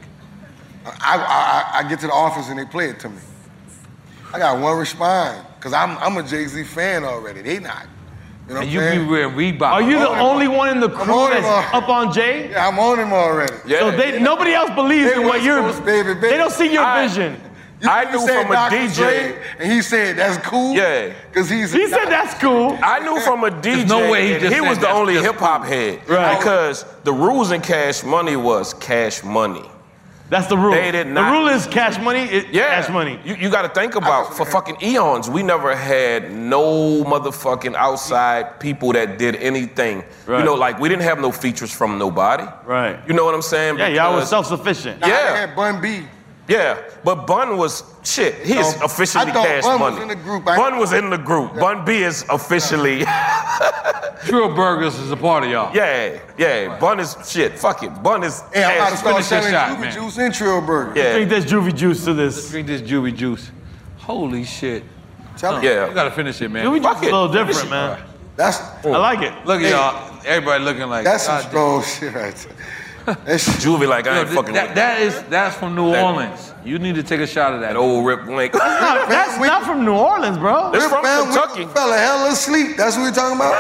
I get to the office and they play it to me. I got one respond because I'm a Jay-Z fan already. They not. You know And what you I'm be saying? wearing Reebok. Are you the only one in the I'm crew on him that's already. up on Jay? Yeah, I'm on him already. Yeah. So nobody else believes They in what West you're. Coast, baby. They don't see your vision. I knew said from a Dr. DJ. Dre, and he said that's cool. Yeah. Because He said that's cool. I knew from a DJ. no way he and just he said was the that's only just hip hop head. Right. Because the rules in Cash Money was Cash Money. That's the rule. They did not. The rule is cash money. Cash money. You got to think about, for fucking eons, we never had no motherfucking outside people that did anything. Right. You know, like we didn't have no features from nobody. Right. You know what I'm saying? Yeah, y'all was Because- self-sufficient. Nah, I Yeah. had Bun B. Yeah, but Bun was shit. He is officially I thought Cash Bun was Money. in the group. Bun was in the group. Bun B is officially. Trill Burgers is a part of y'all. Yeah. Bun is shit. Fuck it. Bun is. Hey, I'm about to start Finish that selling shot, Juvie man. Juice and Trill Burger. Yeah. Drink this Juvie Juice to this. Drink this Juvie Juice. Holy shit. Tell him. Yeah. You gotta finish it, man. Juvie Juice Fuck is a it. little different, man. That's I like it. Look at y'all. Everybody looking like. that's some God strong shit right there. That's Juvie like I ain't damn. fucking with That's from New Orleans. You need to take a shot of that. that old Rip Wink. That's not from New Orleans, bro. It's from Van Kentucky. Winkle fell hell asleep. That's what we're talking about?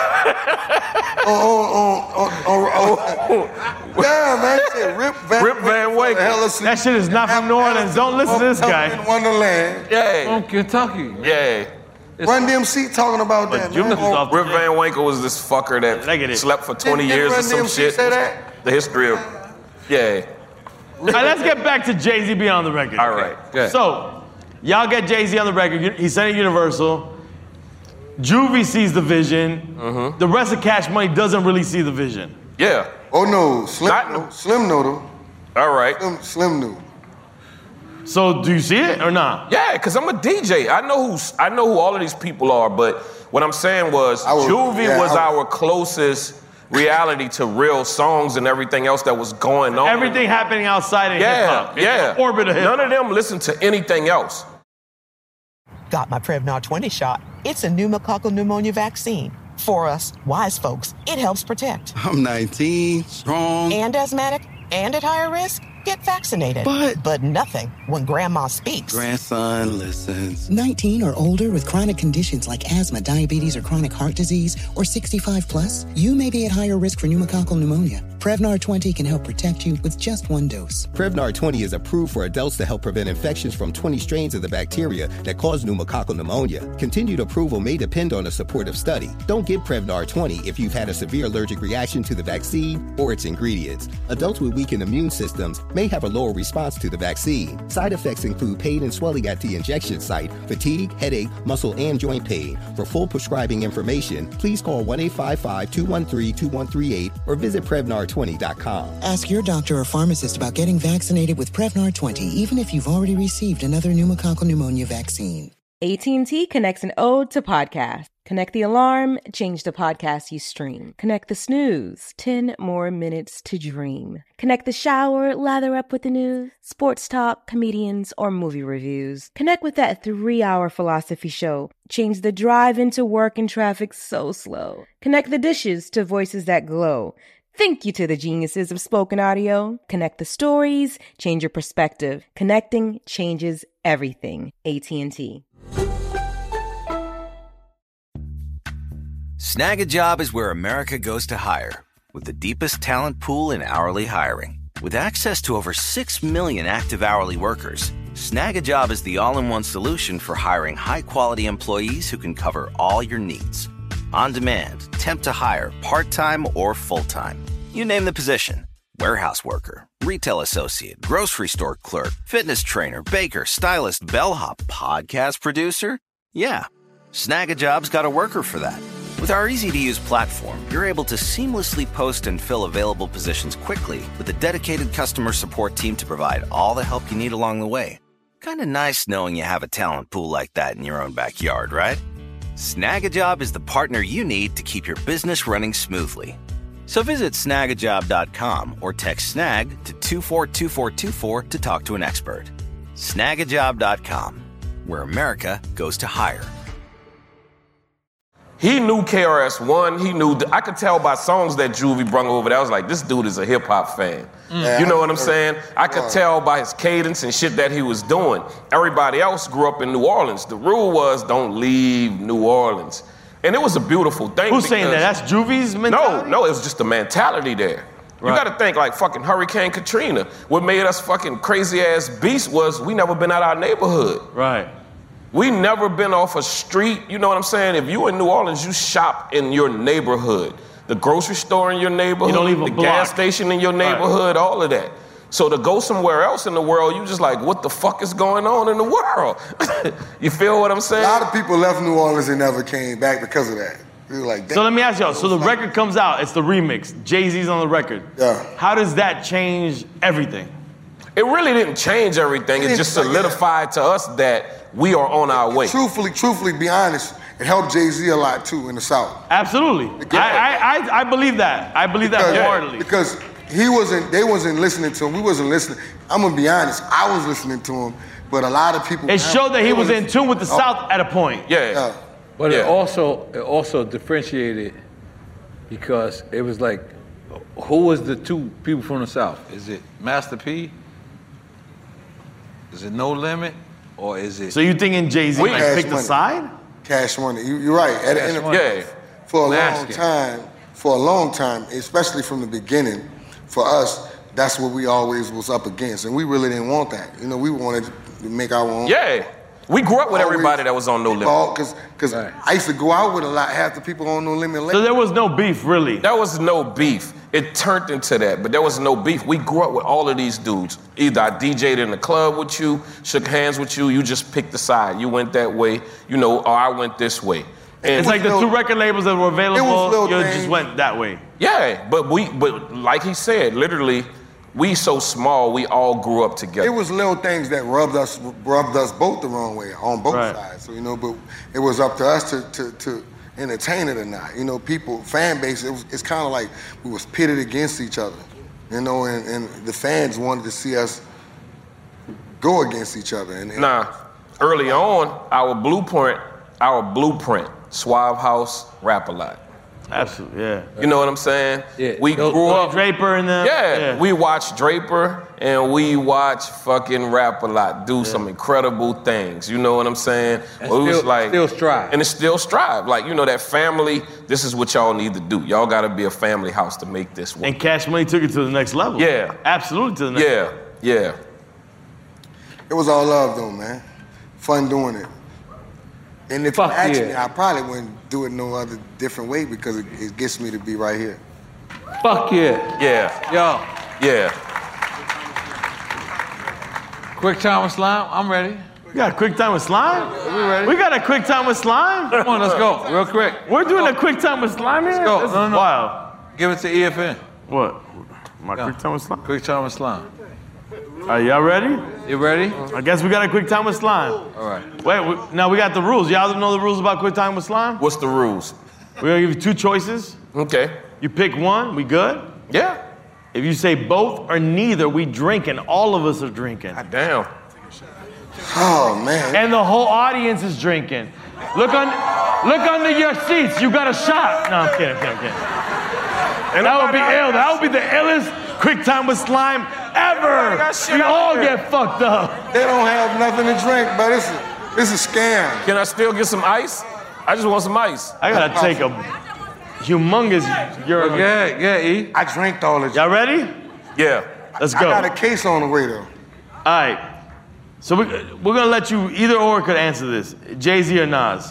Yeah, man. He said Rip Van Winkle. Hell asleep. That shit is not from New Orleans. Don't listen to this guy. In Wonderland. Yeah. From Kentucky. Yeah. Run DMC talking about that, man. Juvie Juice off the Rip chain. Van Winkle was this fucker that Negative. slept for 20 Didn't years or Run some DMC shit. say that? The history of. Yeah. All right, let's get back to Jay-Z being on the record. All right. Good. So, y'all get Jay-Z on the record. He sent it Universal. Juvie sees the vision. The rest of Cash Money doesn't really see the vision. Yeah. Oh, no. Slim no, though. All right. Slim no. So, do you see it or not? Yeah, because I'm a DJ. I know who all of these people are, but what I'm saying was Juvie was our closest reality to real songs and everything else that was going on. Everything happening outside of hip-hop. Yeah. Orbit of hip-hop. None of them listen to anything else. Got my Prevnar 20 shot. It's a pneumococcal pneumonia vaccine. For us, wise folks, it helps protect. I'm 19, strong. And asthmatic and at higher risk? Get vaccinated. But nothing when grandma speaks. Grandson listens. 19 or older with chronic conditions like asthma, diabetes, or chronic heart disease, or 65 plus, you may be at higher risk for pneumococcal pneumonia. Prevnar 20 can help protect you with just one dose. Prevnar 20 is approved for adults to help prevent infections from 20 strains of the bacteria that cause pneumococcal pneumonia. Continued approval may depend on a supportive study. Don't get Prevnar 20 if you've had a severe allergic reaction to the vaccine or its ingredients. Adults with weakened immune systems may have a lower response to the vaccine. Side effects include pain and swelling at the injection site, fatigue, headache, muscle, and joint pain. For full prescribing information, please call 1-855-213-2138 or visit Prevnar20.com. Ask your doctor or pharmacist about getting vaccinated with Prevnar 20, even if you've already received another pneumococcal pneumonia vaccine. AT&T connects an ode to podcast. Connect the alarm, change the podcast you stream. Connect the snooze, 10 more minutes to dream. Connect the shower, lather up with the news, sports talk, comedians, or movie reviews. Connect with that 3-hour philosophy show. Change the drive into work and traffic so slow. Connect the dishes to voices that glow. Thank you to the geniuses of spoken audio. Connect the stories, change your perspective. Connecting changes everything. AT&T. Snag a Job is where America goes to hire, with the deepest talent pool in hourly hiring. With access to over 6 million active hourly workers, Snag a Job is the all-in-one solution for hiring high-quality employees who can cover all your needs. On demand, temp to hire, part-time or full-time. You name the position. Warehouse worker, retail associate, grocery store clerk, fitness trainer, baker, stylist, bellhop, podcast producer. Yeah, Snag a Job's got a worker for that. With our easy-to-use platform, you're able to seamlessly post and fill available positions quickly with a dedicated customer support team to provide all the help you need along the way. Kind of nice knowing you have a talent pool like that in your own backyard, right? Snag a Job is the partner you need to keep your business running smoothly. So visit snagajob.com or text SNAG to 242424 to talk to an expert. Snagajob.com, where America goes to hire. He knew KRS-One. He knew. I could tell by songs that Juvie brung over there. I was like, this dude is a hip hop fan. You know what I'm saying? I could tell by his cadence and shit that he was doing. Everybody else grew up in New Orleans. The rule was don't leave New Orleans. And it was a beautiful thing. Who's saying that? That's Juvie's mentality? No, it was just the mentality there. Right. You gotta think like fucking Hurricane Katrina. What made us fucking crazy ass beasts was we never been out our neighborhood. Right. We never been off a street, you know what I'm saying? If you in New Orleans, you shop in your neighborhood. The grocery store in your neighborhood, you don't leave a the block. gas station in your neighborhood, all of that. So to go somewhere else in the world, you just like, what the fuck is going on in the world? You feel what I'm saying? A lot of people left New Orleans and never came back because of that. They were like, so let me ask y'all, so the record comes out, it's the remix, Jay-Z's on the record. Yeah. How does that change everything? It really didn't change everything. It just solidified to us that we are on our way. Truthfully, be honest, it helped Jay-Z a lot too in the South. Absolutely. I believe that. I believe that wholeheartedly. Because they wasn't listening to him. We wasn't listening. I'm gonna be honest, I was listening to him, but a lot of people. It showed that he was in tune with the South at a point. Yeah. But it also differentiated because it was like, who was the two people from the South? Is it Master P? Is it No Limit? Or is it? So you thinking Jay-Z picked a side? Cash Money. You're right. For a long time, especially from the beginning, for us, that's what we always was up against, and we really didn't want that. You know, we wanted to make our own. Yeah. We grew up with everybody that was on No Limit. Because I used to go out with half the people on No Limit. So there was no beef, really? There was no beef. It turned into that, but there was no beef. We grew up with all of these dudes. Either I DJ'd in the club with you, shook hands with you, you just picked a side. You went that way, or I went this way. And it's like the two record labels that were available, you just went that way. Yeah, but like he said, literally, we so small, we all grew up together. It was little things that rubbed us both the wrong way on both sides. So but it was up to us to entertain it or not. People, fan base, it's kind of like we was pitted against each other. And the fans wanted to see us go against each other. Early on, our blueprint our blueprint, Suave House, Rap a Lot. Absolutely, yeah. You know what I'm saying? Yeah. We grew up. Draper and them. Yeah, we watched Draper and we watched fucking Rap a Lot do some incredible things. You know what I'm saying? And Well, it was like, still strive. and it's still strive. Like, you know, that family, this is what y'all need to do. Y'all gotta be a family house to make this work. And Cash Money took it to the next level. Yeah. Absolutely to the next level. Yeah. It was all love though, man. Fun doing it. And if you ask me, I probably wouldn't do it no other different way because it gets me to be right here. Fuck yeah. Yeah. Yo. Yeah. Quick time with Slime, I'm ready. We got a quick time with Slime? We ready? We got a quick time with Slime? Come on, let's go, real quick. We're doing a quick time with Slime here? Let's go. This is No. wild. Give it to EFN. What? My quick time with Slime? Quick time with Slime. Are y'all ready? You ready? I guess we got a quick time with Slime. All right. Wait, now we got the rules. Y'all know the rules about quick time with Slime? What's the rules? We're gonna give you two choices. Okay. You pick one, we good? Yeah. If you say both or neither, we drinking. All of us are drinking. God damn. Oh man. And the whole audience is drinking. Look under your seats. You got a shot. No, I'm kidding. And that would be ill. That would be the illest quick time with Slime ever. We all get fucked up. They don't have nothing to drink, but it's a scam. Can I still get some ice? I just want some ice. I gotta take a humongous urine. Yeah, E. I drank all of it. Y'all ready? Yeah. Let's go. I got a case on the way though. All right. So we're gonna let you either or could answer this. Jay-Z or Nas.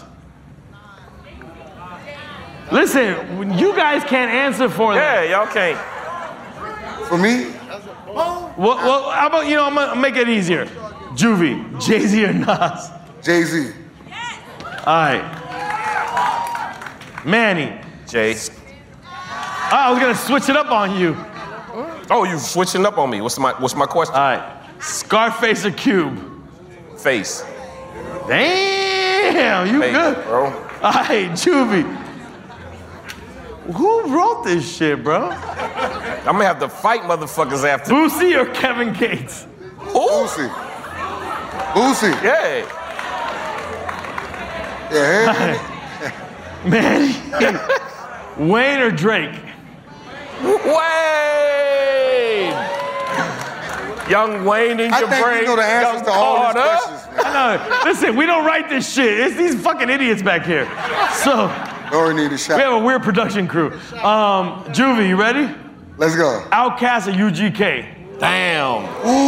Listen, you guys can't answer for them. Yeah, y'all can't. For me? Well, how about, I'm gonna make it easier. Juvie, Jay-Z or Nas? Jay-Z. All right. Manny. Jay. I was gonna switch it up on you. Oh, you switching up on me. What's my question? All right. Scarface or Cube? Face. Damn, you Face, good. bro. All right, Juvie. Who wrote this shit, bro? I'm gonna have to fight motherfuckers after. Boosie or Kevin Gates? Who? Boosie. Boosie. Yeah. Yeah. Manny. Wayne or Drake? Wayne! Young Wayne in your brain. I think you know the answers to all these questions. I know. Listen, we don't write this shit. It's these fucking idiots back here. So, Don't need a shot. we have a weird production crew. Juvie, you ready? Let's go. Outkast or UGK? Damn.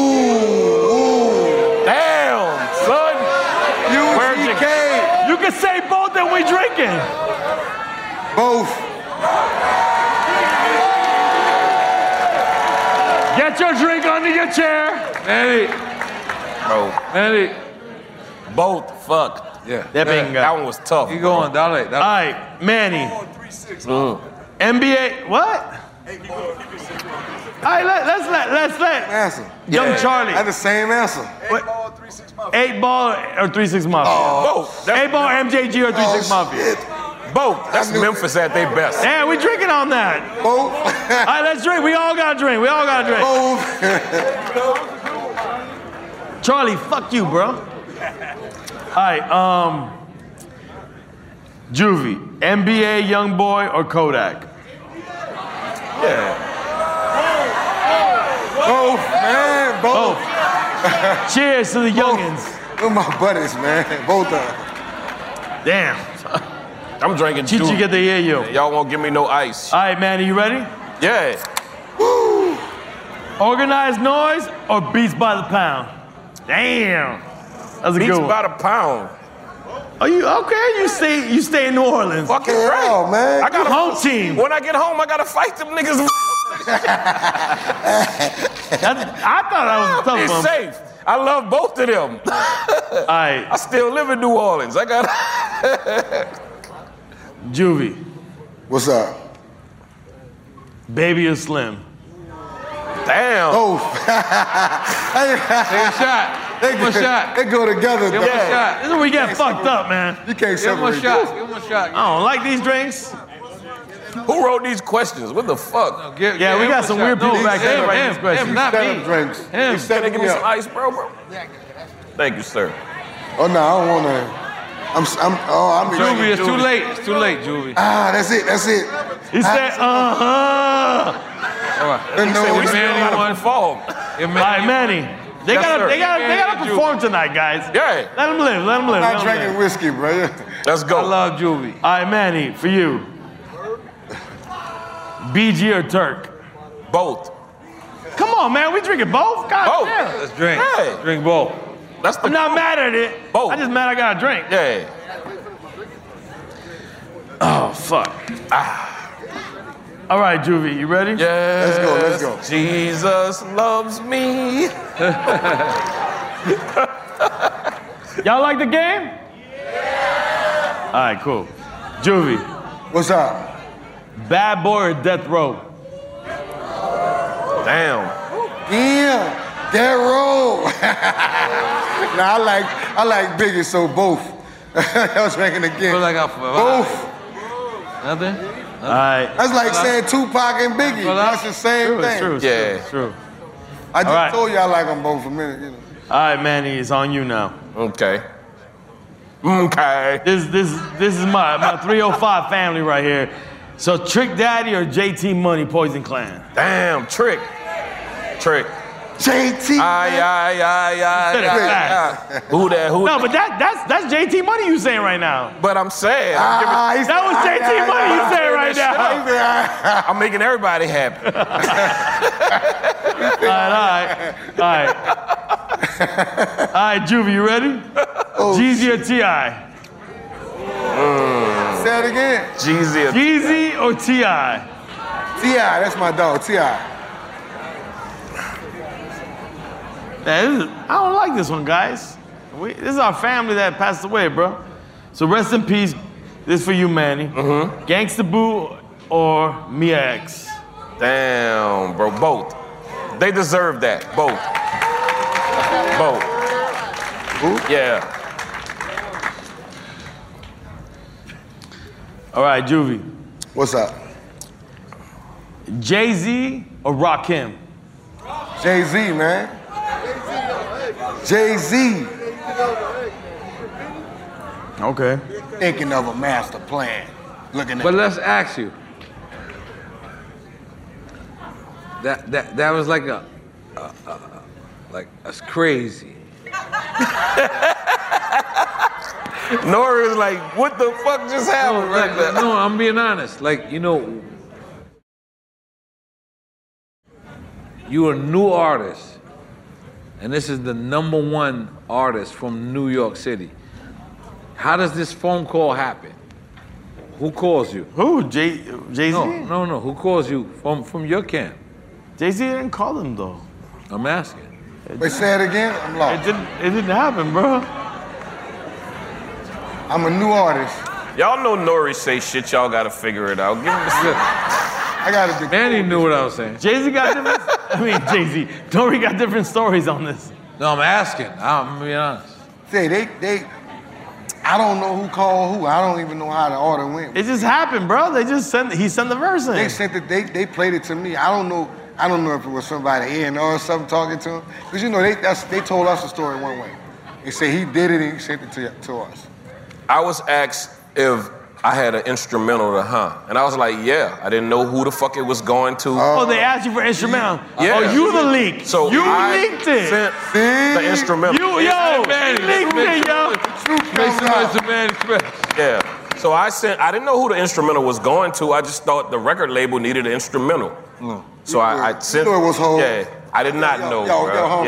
Ooh. Damn, son. UGK. You can say both and we drinking. Both. Get your drink under your chair. Manny. Bro. Manny. Both. Fuck. Yeah. That one was tough. Keep going, dale. All right, Manny. NBA, what? All right, let's let Answer. Young Charlie. That's the same answer. 8 Ball or 3 6 Mafia? Both. 8 Ball, MJG or 3 6 Mafia? Shit. Both. That's Memphis at their best. Yeah, we drinking on that. Both. All right, let's drink. We all got to drink. Both. Charlie, fuck you, bro. All right, Juvie, NBA Youngboy or Kodak? Yeah. Both, man. Both. Cheers to the youngins. They're my buddies, man. Both of them. Damn. I'm drinking Chichi juice. get the yo. Y'all won't give me no ice. All right, Manny, you ready? Yeah. Woo. Organized noise or beats by the pound? Damn. That's a Beats good one. by the pound. Are you okay? You stay in New Orleans. Fucking Yeah, right. man. I got Home team. When I get home, I gotta fight them niggas. I thought that was a tough Be one. safe. I love both of them. All right, I still live in New Orleans. I got. Juvie, What's up? Baby or Slim? Damn. Oh. Take a shot. Give him a shot. They go together. Give him a shot. This is where we get fucked up, man. You can't Give him a separate shot. this. Give him a shot. I don't like these drinks. Who wrote these questions? What the fuck? Yeah, we got some weird people back there writing these questions. Him, not Set me. up drinks. Him. He set Can they give me me some up. ice, bro? Thank you, sir. Oh no, I don't want to. I Juvie, it's too late. It's too late, Juvie. That's it. He said, All right. He said, we still gotta perform. All right, Manny. They gotta perform tonight, guys. Yeah. Let them live. I'm not drinking whiskey, bro. Let's go. I love Juvie. All right, Manny, for you. BG or Turk? Both. Come on, man. We drinking both? God Both. damn. Let's drink. Hey. Drink both. I'm not mad at it. Both. I just mad I got a drink. Yeah. Oh, fuck. All right, Juvie, you ready? Yes. Let's go. Jesus loves me. Y'all like the game? Yeah. All right, cool. Juvie. What's up? Bad Boy or Death Row? Damn. Death Row. Nah, I like Biggie, so both. I was drinking again. Feel like both. Nothing? All right. That's like saying Tupac and Biggie. That's the same thing. It's true. I just told you I like them both a minute, you know. All right, Manny, it's on you now. Okay. This is my 305 family right here. So Trick Daddy or JT Money, Poison Clan? Damn, Trick. JT. Who that? No, but that's JT Money you saying right now. But I'm saying. That was JT Money you saying right now. I'm making everybody happy. All right, Juvie, you ready? Jeezy or T.I.? Say it again. Jeezy or T.I.? T.I., that's my dog, T.I. Man, I don't like this one, guys. This is our family that passed away, bro. So rest in peace. This for you, Manny. Gangsta Boo or Mia X? Damn, bro, both. They deserve that, both. Who? Yeah. All right, Juvie. What's up? Jay-Z or Rakim? Jay-Z, man. Jay-Z. Okay. Thinking of a master plan. Looking at. But let's ask you. That was like that's crazy. Nori is like, what the fuck just happened right there? No, I'm being honest. Like, you know, you're a new artist, and this is the #1 artist from New York City. How does this phone call happen? Who calls you? Who? Jay-Z? No. Who calls you from your camp? Jay-Z didn't call him, though. I'm asking. Wait, say it again? I'm lost. It didn't happen, bro. I'm a new artist. Y'all know Nori say shit, y'all gotta figure it out. Give him the shit. I gotta be. Manny knew what I was saying. Jay-Z got different. Jay-Z. Nori got different stories on this. No, I'm asking. I'm being honest. Say they. I don't know who called who. I don't even know how the order went. It just happened, bro. He sent the verse in. They sent it. They played it to me. I don't know if it was somebody A&R or something talking to him. Because you know they told us the story one way. They said he did it and he sent it to us. I was asked if I had an instrumental to and I was like, yeah. I didn't know who the fuck it was going to. Oh, they asked you for instrumental. Yeah. Oh, you the leak. So you I leaked it. Sent the instrumental. You leaked it, yo. Yeah. So I didn't know who the instrumental was going to. I just thought the record label needed an instrumental. So I sent. You know it was Hov. Yeah. I did not know, bro.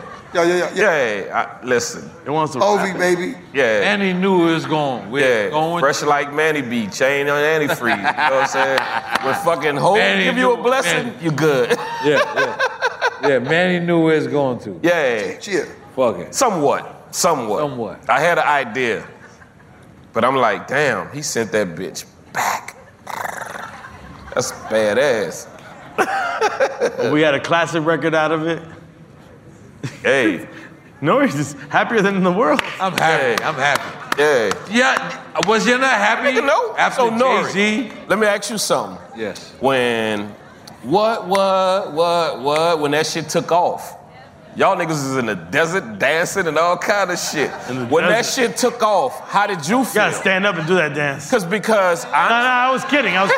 Listen. It wants to. Ovi, baby. Yeah. And he knew it was going. Fresh like Manny B, chain on antifreeze. You know what I'm saying? When fucking Hov give you a blessing, you good. Yeah, Manny knew where it's going to. Yeah. Fuck it. Somewhat. I had an idea. But I'm like, damn, he sent that bitch back. That's badass. We had a classic record out of it. Hey. Nori's just happier than in the world. I'm happy. Yeah. Was you not happy? No. After Jay-Z? Let me ask you something. Yes. When when that shit took off, Y'all niggas is in the desert dancing and all kind of shit. When that shit took off, how did you feel? You gotta stand up and do that dance. Because I was kidding. What?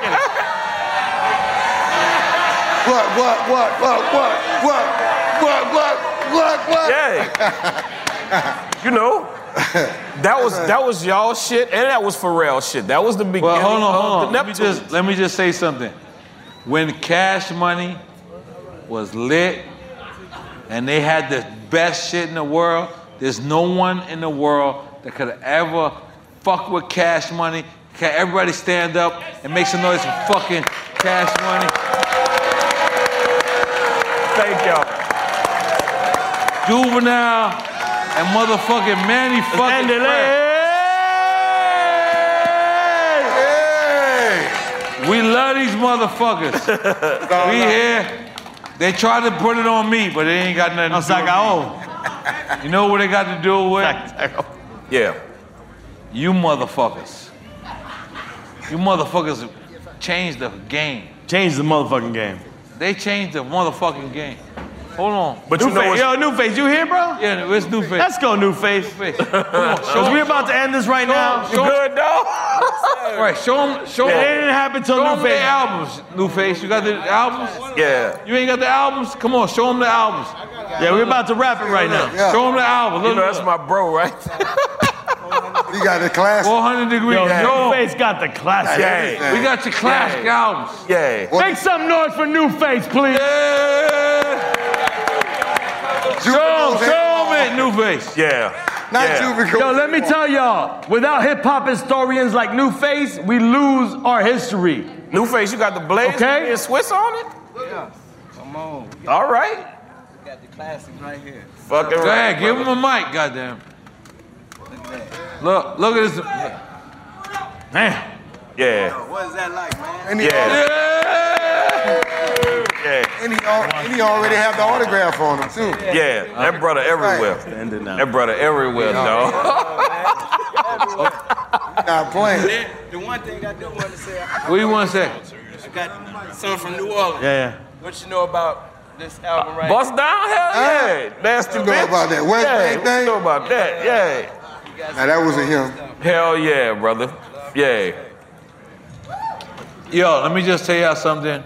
Yeah. You know, that was y'all shit, and that was Pharrell shit. That was the beginning. Well, hold on. The Neptunes. Let me just say something. When Cash Money was lit, and they had the best shit in the world, there's no one in the world that could ever fuck with Cash Money. Can everybody stand up and make some noise for fucking Cash Money? Thank y'all. Juvenile and motherfucking Manny fucking Fresh. We love these motherfuckers. We here. They tried to put it on me, but they ain't got nothing to do with me. You know what they got to do with? Yeah. You motherfuckers. You motherfuckers changed the game. Changed the motherfucking game. They changed the motherfucking game. Hold on. But you know yo, Newface, you here, bro? Yeah, it's Newface. Let's go, Newface. Because we're about to end this right now. You good, dog? Right, show them. It didn't happen till Newface. Show them the Newface. albums, Newface. You got the albums? Yeah. You ain't got the albums? Come on, show them the albums. Yeah, we're about to wrap it right now. Show them the albums. You know, that's my bro, right? You got the classic. 400 degrees. Yo, Newface got the classic. Yeah. We got your classic albums. Yeah. Make some noise for Newface, please. Show them it, Newface. Yeah. Yo, let me tell y'all, without hip-hop historians like Newface, we lose our history. Newface, you got the Blaze and Swiss on it? Yeah. Come on. All right. We got the classics right here. Fucking Go right. ahead, give him a mic, goddamn. Look at this. Man. Yeah. What is that like, man? And he Yeah. and he already have the autograph on him too. Yeah. That brother everywhere. That brother everywhere, dog. Not playing. The one thing I do want to say. What you want to say? I got something from New Orleans. Yeah. What you know about this album right Bust down? Hell yeah. Nasty You know bitch. about that West Yeah, Bank we thing? know about that. Yeah. Now that wasn't him. Hell yeah, brother. Yeah. Yo, let me just tell y'all something.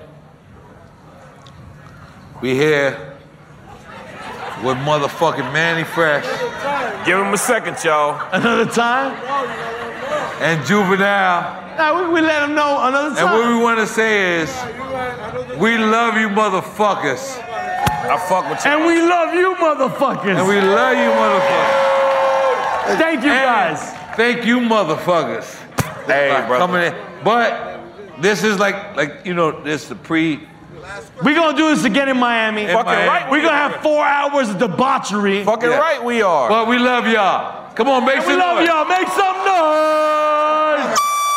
We here with motherfucking Manny Fresh. Give him a second, y'all. Another time? And Juvenile. Nah, we let them know another time. And what we want to say is, we love you motherfuckers. I fuck with you. And we love you motherfuckers. And we love you motherfuckers. Thank you guys. Thank you motherfuckers. Hey, brother. Coming in. But this is like you know, this is the pre. We're going to do this again in Miami. Fucking right. We're going to have 4 hours of debauchery. Fucking right we are. But we love y'all. Come on, make some We love noise. y'all. Make some noise.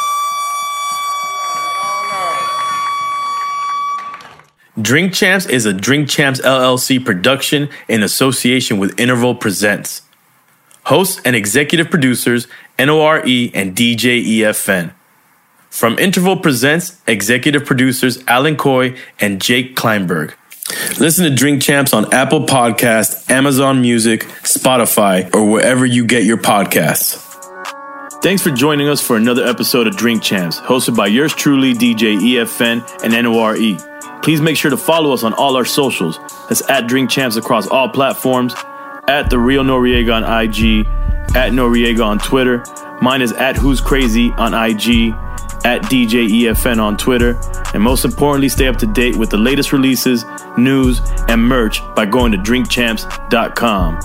Drink Champs is a Drink Champs LLC production in association with Interval Presents. Hosts and executive producers, NORE and DJ EFN. From Interval Presents, executive producers Alan Coy and Jake Kleinberg. Listen to Drink Champs on Apple Podcasts, Amazon Music, Spotify, or wherever you get your podcasts. Thanks for joining us for another episode of Drink Champs, hosted by yours truly, DJ EFN and NORE. Please make sure to follow us on all our socials. That's at Drink Champs across all platforms, at The Real Noriega on IG, at Noriega on Twitter. Mine is at Who's Crazy on IG, at DJ EFN on Twitter. And most importantly, stay up to date with the latest releases, news, and merch by going to drinkchamps.com.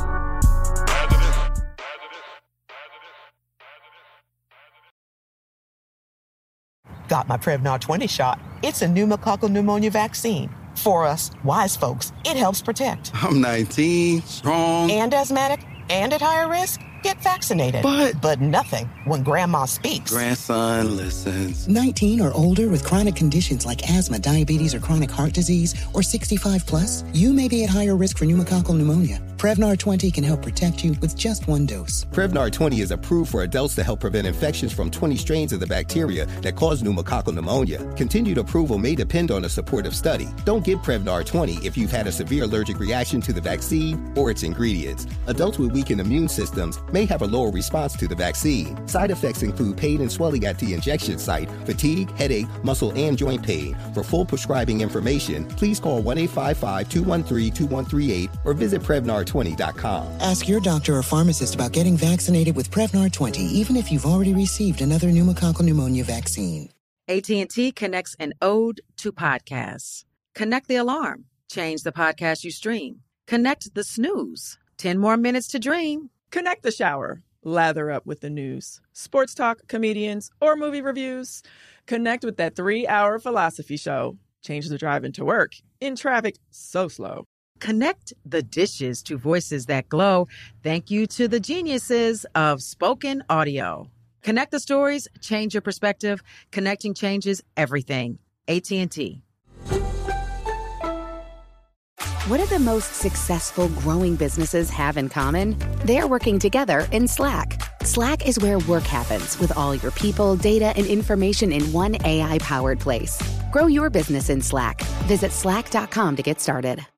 Got my Prevnar 20 shot. It's a pneumococcal pneumonia vaccine. For us, wise folks, it helps protect. I'm 19, strong. And asthmatic, and at higher risk? Get vaccinated. But nothing when grandma speaks. Grandson listens. 19 or older with chronic conditions like asthma, diabetes, or chronic heart disease, or 65 plus, you may be at higher risk for pneumococcal pneumonia. Prevnar 20 can help protect you with just one dose. Prevnar 20 is approved for adults to help prevent infections from 20 strains of the bacteria that cause pneumococcal pneumonia. Continued approval may depend on a supportive study. Don't get Prevnar 20 if you've had a severe allergic reaction to the vaccine or its ingredients. Adults with weakened immune systems may have a lower response to the vaccine. Side effects include pain and swelling at the injection site, fatigue, headache, muscle, and joint pain. For full prescribing information, please call 1-855-213-2138 or visit Prevnar20.com. Ask your doctor or pharmacist about getting vaccinated with Prevnar 20, even if you've already received another pneumococcal pneumonia vaccine. AT&T connects an ode to podcasts. Connect the alarm. Change the podcast you stream. Connect the snooze. 10 more minutes to dream. Connect the shower. Lather up with the news, sports talk, comedians, or movie reviews. Connect with that 3-hour philosophy show. Change the drive into work in traffic so slow. Connect the dishes to voices that glow. Thank you to the geniuses of spoken audio. Connect the stories, change your perspective. Connecting changes everything. AT&T. What do the most successful growing businesses have in common? They're working together in Slack. Slack is where work happens with all your people, data, and information in one AI-powered place. Grow your business in Slack. Visit slack.com to get started.